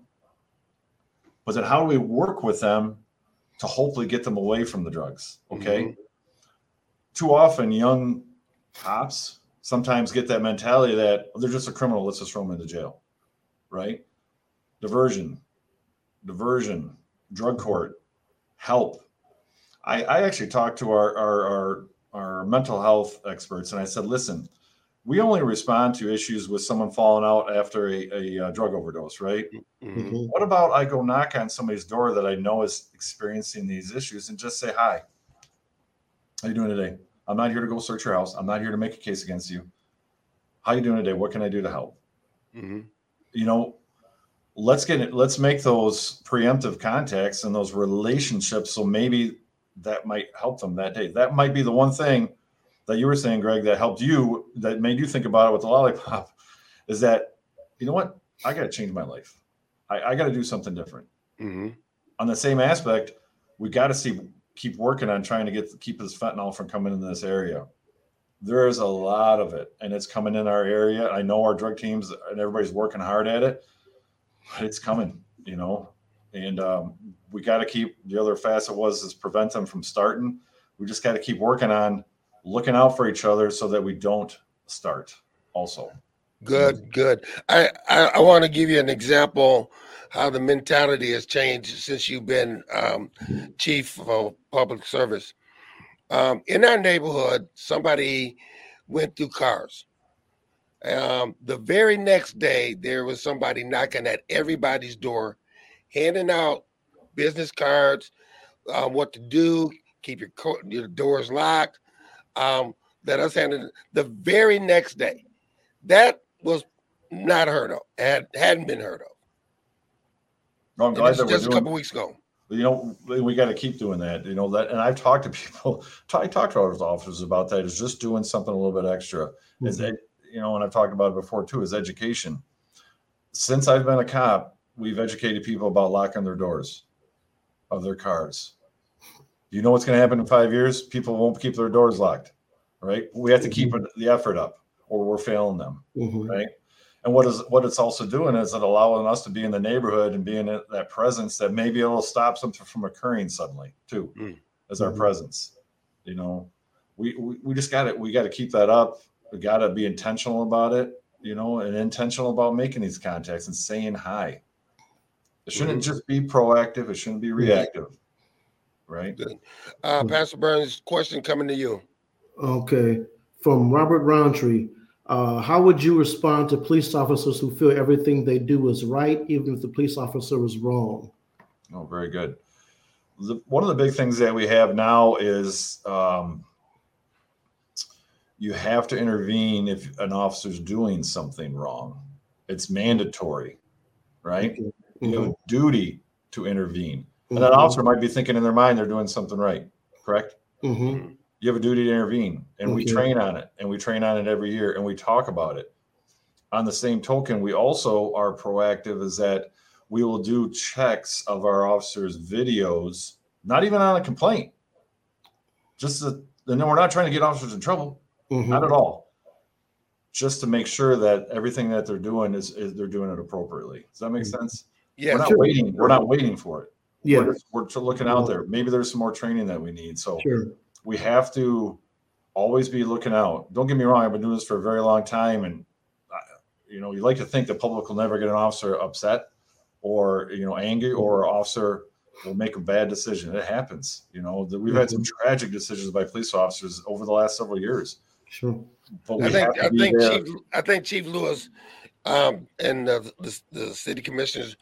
But then how do we work with them to hopefully get them away from the drugs, okay? Mm-hmm. Too often young cops sometimes get that mentality that they're just a criminal, let's just throw them into jail, right? Diversion, diversion, drug court, help. I, I actually talked to our, our, our, our mental health experts, and I said, listen, we only respond to issues with someone falling out after a, a, a drug overdose, right? Mm-hmm. What about I go knock on somebody's door that I know is experiencing these issues and just say, hi, how you doing today? I'm not here to go search your house. I'm not here to make a case against you. How you doing today? What can I do to help? Mm-hmm. You know, let's get it. Let's make those preemptive contacts and those relationships. So maybe that might help them that day. That might be the one thing that you were saying, Greg, that helped you, that made you think about it with the lollipop, is that, you know what? I got to change my life. I, I got to do something different. Mm-hmm. On the same aspect, we got to see, keep working on trying to get keep this fentanyl from coming in this area. There is a lot of it, and it's coming in our area. I know our drug teams and everybody's working hard at it, but it's coming, you know, and um, we got to keep, the other facet was is prevent them from starting. We just got to keep working on looking out for each other so that we don't start also. Good, good. I, I, I want to give you an example how the mentality has changed since you've been um, chief of public service. Um, in our neighborhood, somebody went through cars. Um, the very next day, there was somebody knocking at everybody's door, handing out business cards, uh, what to do, keep your, co- your doors locked. Um, that us handed the very next day. That was not heard of, had, hadn't been heard of. No, I'm glad that we're just doing, a couple weeks ago. You know, we got to keep doing that. You know that, and I've talked to people. I talked to our officers about that. Is just doing something a little bit extra. Mm-hmm. Is that, you know, and I've talked about it before too. Is education. Since I've been a cop, we've educated people about locking their doors of their cars. You know what's going to happen in five years? People won't keep their doors locked, right? We have to keep mm-hmm. the effort up, or we're failing them, mm-hmm. right? And what is what it's also doing is it allowing us to be in the neighborhood and be in that presence that maybe it'll stop something from occurring suddenly too, mm-hmm. as our presence. You know, we we, we just got it. We got to keep that up. We got to be intentional about it, you know, and intentional about making these contacts and saying hi. It shouldn't mm-hmm. just be proactive. It shouldn't be reactive. Right. Good. Uh, Pastor Burns, question coming to you. Okay. From Robert Roundtree. Uh, how would you respond to police officers who feel everything they do is right, even if the police officer is wrong? Oh, very good. The, one of the big things that we have now is um, you have to intervene if an officer's doing something wrong. It's mandatory, right? Mm-hmm. You have a duty to intervene. And that officer might be thinking in their mind they're doing something right, correct? Mm-hmm. You have a duty to intervene, and okay. we train on it, and we train on it every year, and we talk about it. On the same token, we also are proactive is that we will do checks of our officers' videos, not even on a complaint. Just to, and then we're not trying to get officers in trouble, mm-hmm. not at all. Just to make sure that everything that they're doing is, is they're doing it appropriately. Does that make sense? Yeah. We're not sure. waiting. We're not waiting for it. Yeah. We're, just, we're looking out there. Maybe there's some more training that we need. So sure. we have to always be looking out. Don't get me wrong. I've been doing this for a very long time. And, uh, you know, you like to think the public will never get an officer upset or, you know, angry, or an officer will make a bad decision. It happens. You know, the, we've had some tragic decisions by police officers over the last several years. Sure. But I think, I think, Chief, I think Chief Lewis um, and the, the, the city commissioners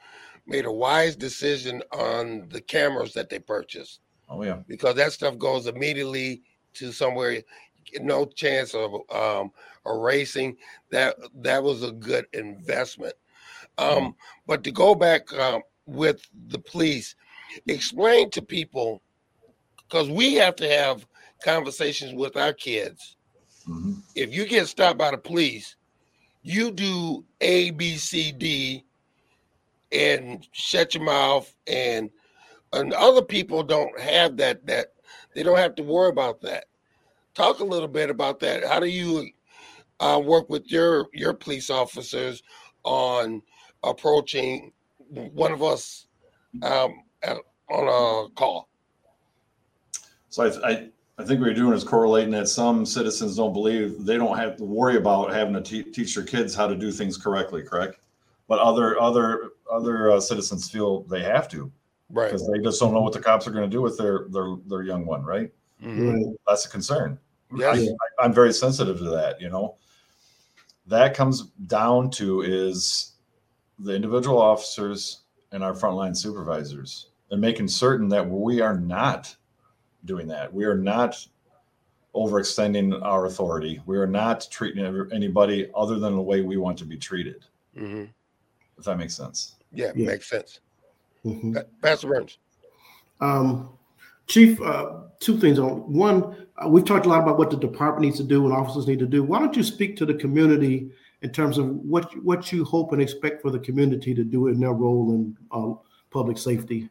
made a wise decision on the cameras that they purchased. Oh yeah, because that stuff goes immediately to somewhere, no chance of um, erasing. That that was a good investment. Um, but to go back um, with the police, explain to people, because we have to have conversations with our kids. Mm-hmm. If you get stopped by the police, you do A, B, C, D, and shut your mouth. And and other people don't have that. That they don't have to worry about that. Talk a little bit about that. How do you uh, work with your your police officers on approaching one of us um, at, on a call? So I, I I think what you're doing is correlating that some citizens don't believe they don't have to worry about having to te- teach their kids how to do things correctly, correct? But other other other uh, citizens feel they have to, Right? Because they just don't know what the cops are going to do with their their their young one, right? Mm-hmm. Right. That's a concern. Yes. I, I, I'm very sensitive to that. You know, that comes down to is the individual officers and our frontline supervisors, and making certain that we are not doing that. We are not overextending our authority. We are not treating anybody other than the way we want to be treated. Mm-hmm. If that makes sense. Yeah, Yeah. makes sense. Mm-hmm. Pastor Burns. Um, Chief, uh, two things. On one, uh, we've talked a lot about what the department needs to do and officers need to do. Why don't you speak to the community in terms of what what you hope and expect for the community to do in their role in uh, public safety?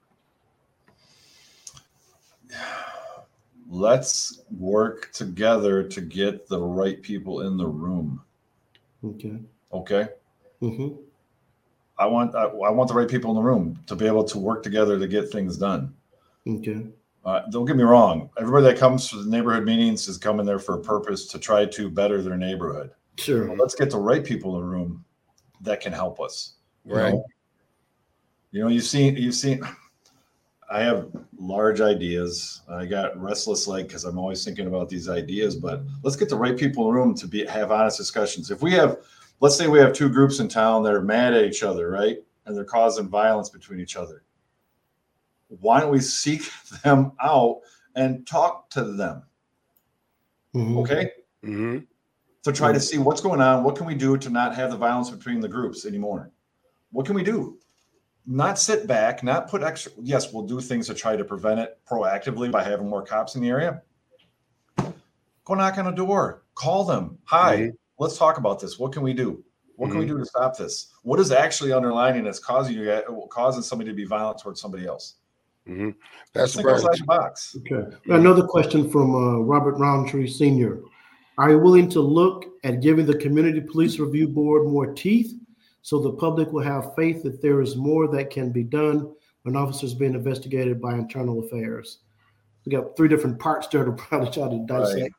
Let's work together to get the right people in the room. Okay. Okay. Mm-hmm. I want I, I want the right people in the room to be able to work together to get things done. Okay. Uh, don't get me wrong. Everybody that comes to the neighborhood meetings is coming there for a purpose to try to better their neighborhood. Sure. Well, let's get the right people in the room that can help us. You Right. know, you know, you've seen, you've seen, I have large ideas. I got restless leg because I'm always thinking about these ideas, but let's get the right people in the room to be, have honest discussions. If we have, let's say we have two groups in town that are mad at each other, right? And they're causing violence between each other. Why don't we seek them out and talk to them? Mm-hmm. Okay. Mm-hmm. To try to see what's going on. What can we do to not have the violence between the groups anymore? What can we do? Not sit back, not put extra. Yes, we'll do things to try to prevent it proactively by having more cops in the area. Go knock on a door, call them. Hi, Mm-hmm. let's talk about this. What can we do? What can Mm-hmm. we do to stop this? What is actually underlining that's causing you, causing somebody to be violent towards somebody else? Mm-hmm. Let's Pastor think Burns. outside the box. Okay. Another question from uh, Robert Roundtree Senior Are you willing to look at giving the Community Police Review Board more teeth so the public will have faith that there is more that can be done when officers being investigated by internal affairs? We got three different parts there to probably try to dissect. Right.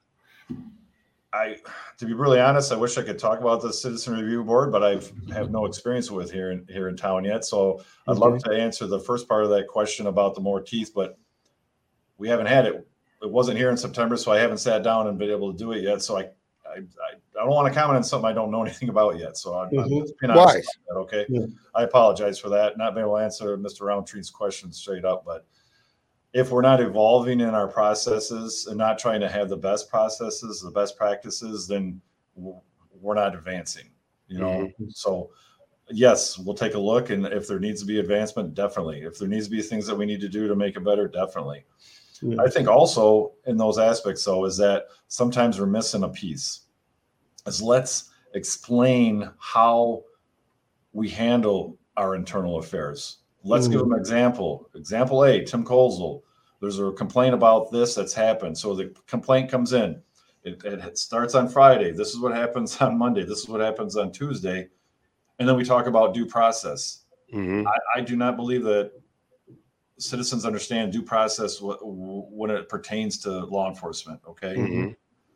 I, to be really honest, I wish I could talk about the Citizen Review Board, but I've have no experience with here in here in town yet. So I'd Okay. love to answer the first part of that question about the more teeth, but we haven't had it. It wasn't here in September, so I haven't sat down and been able to do it yet. So I, I, I, I don't want to comment on something I don't know anything about yet. So I'm, I'm Mhm. just being honest Wise. about that, okay? Yeah. I apologize for that, not being able to answer Mister Roundtree's question straight up, but if we're not evolving in our processes and not trying to have the best processes, the best practices, then w- we're not advancing, you know? So yes, we'll take a look. And if there needs to be advancement, definitely. If there needs to be things that we need to do to make it better, definitely. Yeah. I think also in those aspects though, is that sometimes we're missing a piece is let's explain how we handle our internal affairs. Let's Mm. give them an example. Example A, Tim Colesville. There's a complaint about this that's happened. So the complaint comes in. It, it starts on Friday. This is what happens on Monday. This is what happens on Tuesday. And then we talk about due process. Mm-hmm. I, I do not believe that citizens understand due process w- w- when it pertains to law enforcement. Okay. Mm-hmm.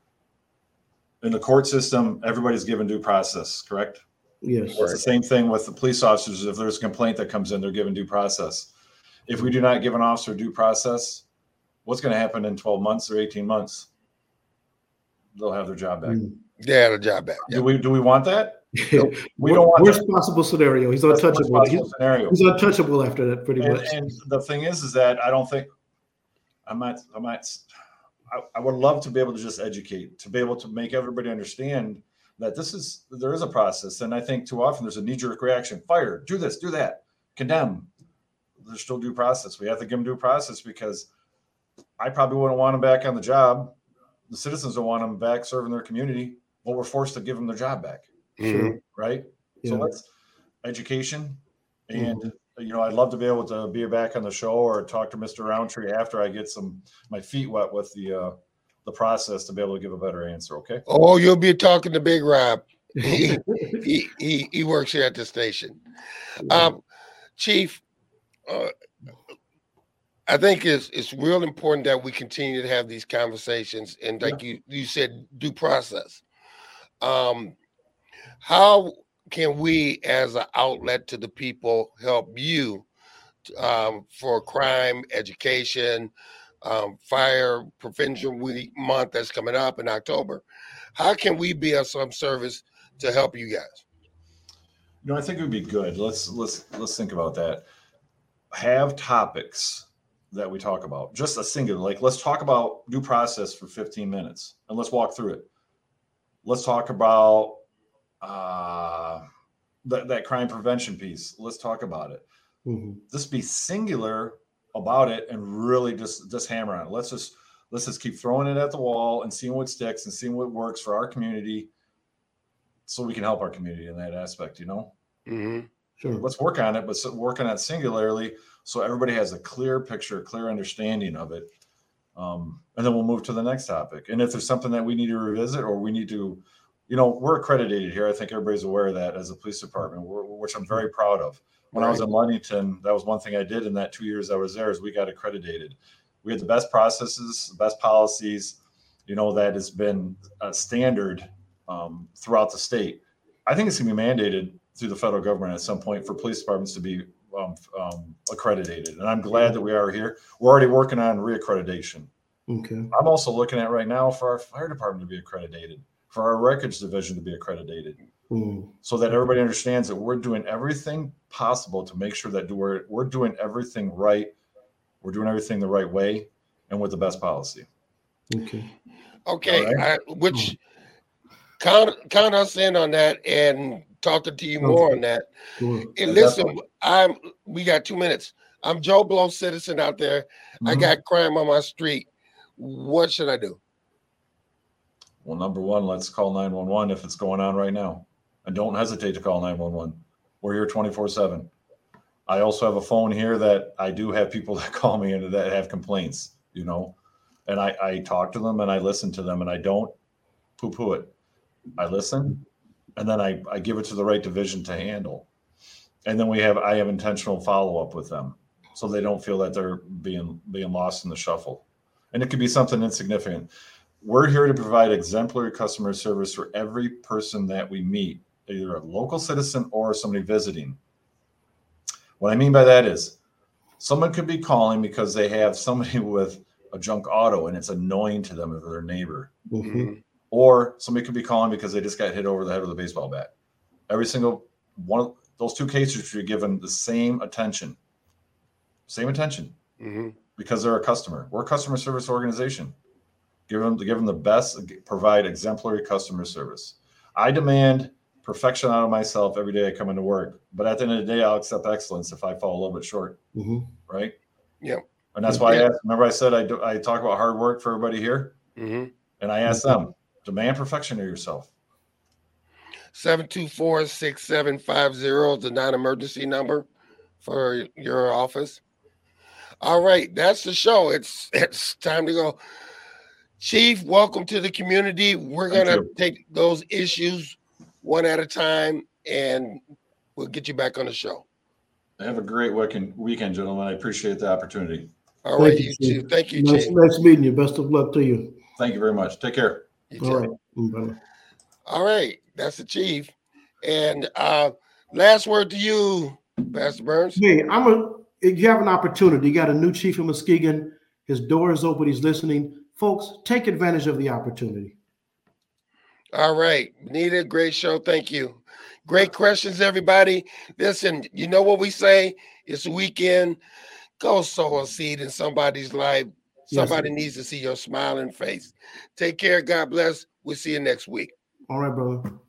In the court system, everybody's given due process, correct? Yes. It's the same thing with the police officers. If there's a complaint that comes in, they're given due process. If we do not give an officer due process, what's going to happen in twelve months or eighteen months? They'll have their job back. Mm. They had a job back. Do we do we want that? So we don't want worst that. possible scenario. He's untouchable. Possible He's, scenario. he's untouchable after that, pretty and, much. And the thing is, is that I don't think I might, I might, I, I would love to be able to just educate, to be able to make everybody understand that this is, there is a process. And I think too often there's a knee-jerk reaction: fire, do this, do that, condemn. There's still due process. We have to give them due process, because I probably wouldn't want them back on the job. The citizens don't want them back serving their community, but we're forced to give them their job back. Sure. Right. Yeah. So that's education. And, mm-hmm. you know, I'd love to be able to be back on the show or talk to Mister Roundtree after I get some, my feet wet with the, uh, the process, to be able to give a better answer. Okay. Oh, you'll be talking to Big Rob. He, he, he, he works here at the station. Um, Chief, uh, I think it's it's real important that we continue to have these conversations, and like yeah. you you said, due process. Um, how can we, as an outlet to the people, help you um, for crime education, um, fire prevention week month that's coming up in October? How can we be of some service to help you guys? You know, I think it would be good. Let's let's let's think about that. Have topics that we talk about, just a singular, like let's talk about due process for fifteen minutes and let's walk through it. Let's talk about uh, that, that crime prevention piece. Let's talk about it. Mm-hmm. Just be singular about it and really just, just hammer on it. Let's just, let's just keep throwing it at the wall and seeing what sticks and seeing what works for our community, so we can help our community in that aspect, you know? Mm-hmm. Sure. Let's work on it, but work on it singularly, so everybody has a clear picture, a clear understanding of it. Um, and then we'll move to the next topic. And if there's something that we need to revisit, or we need to, you know, we're accredited here. I think everybody's aware of that as a police department, which I'm very proud of. When right. I was in Ludington, that was one thing I did in that two years I was there, is we got accredited. We had the best processes, the best policies, you know, that has been a standard um, throughout the state. I think it's going to be mandated through the federal government at some point for police departments to be um, um, accredited. And I'm glad that we are here. We're already working on reaccreditation. Okay. I'm also looking at right now for our fire department to be accredited, for our records division to be accredited, mm. so that everybody understands that we're doing everything possible to make sure that we're, we're doing everything right. We're doing everything the right way and with the best policy. Okay. Okay. Right? I, which count, count us in on that, and talking to you more on that. Sure. And listen, I'm we got two minutes. I'm Joe Blow, citizen out there. Mm-hmm. I got crime on my street. What should I do? Well, number one, let's call nine one one if it's going on right now. And don't hesitate to call nine one one. We're here twenty-four seven. I also have a phone here that I do have people that call me and that have complaints, you know, and I, I talk to them and I listen to them, and I don't poo-poo it. I listen. And then I, I give it to the right division to handle. And then we have, I have intentional follow-up with them, so they don't feel that they're being, being lost in the shuffle. And it could be something insignificant. We're here to provide exemplary customer service for every person that we meet, either a local citizen or somebody visiting. What I mean by that is, someone could be calling because they have somebody with a junk auto and it's annoying to them, if they're their neighbor. Mm-hmm. Or somebody could be calling because they just got hit over the head with a baseball bat. Every single one of those two cases should be given the same attention. Same attention. Mm-hmm. Because they're a customer. We're a customer service organization. Give them, give them the best, provide exemplary customer service. I demand perfection out of myself every day I come into work. But at the end of the day, I'll accept excellence if I fall a little bit short. Mm-hmm. Right? Yeah. And that's why yeah. I asked, remember I said I do, I talk about hard work for everybody here? Mm-hmm. And I asked mm-hmm. them, demand perfection of yourself. seven two four, six seven five zero is the non-emergency number for your office. All right, that's the show. It's it's time to go. Chief, welcome to the community. We're going to take those issues one at a time, and we'll get you back on the show. Have a great weekend, weekend, gentlemen. I appreciate the opportunity. All Thank right, you, you too. Thank you, nice, Chief. Nice meeting you. Best of luck to you. Thank you very much. Take care. You All right. Bye. All right. That's the chief. And uh, last word to you, Pastor Burns. Hey, I'm a. If you have an opportunity, you got a new chief in Muskegon. His door is open. He's listening. Folks, take advantage of the opportunity. All right. Nita, great show. Thank you. Great questions, everybody. Listen, you know what we say? It's a weekend. Go sow a seed in somebody's life. Somebody yes, needs to see your smiling face. Take care. God bless. We'll see you next week. All right, brother.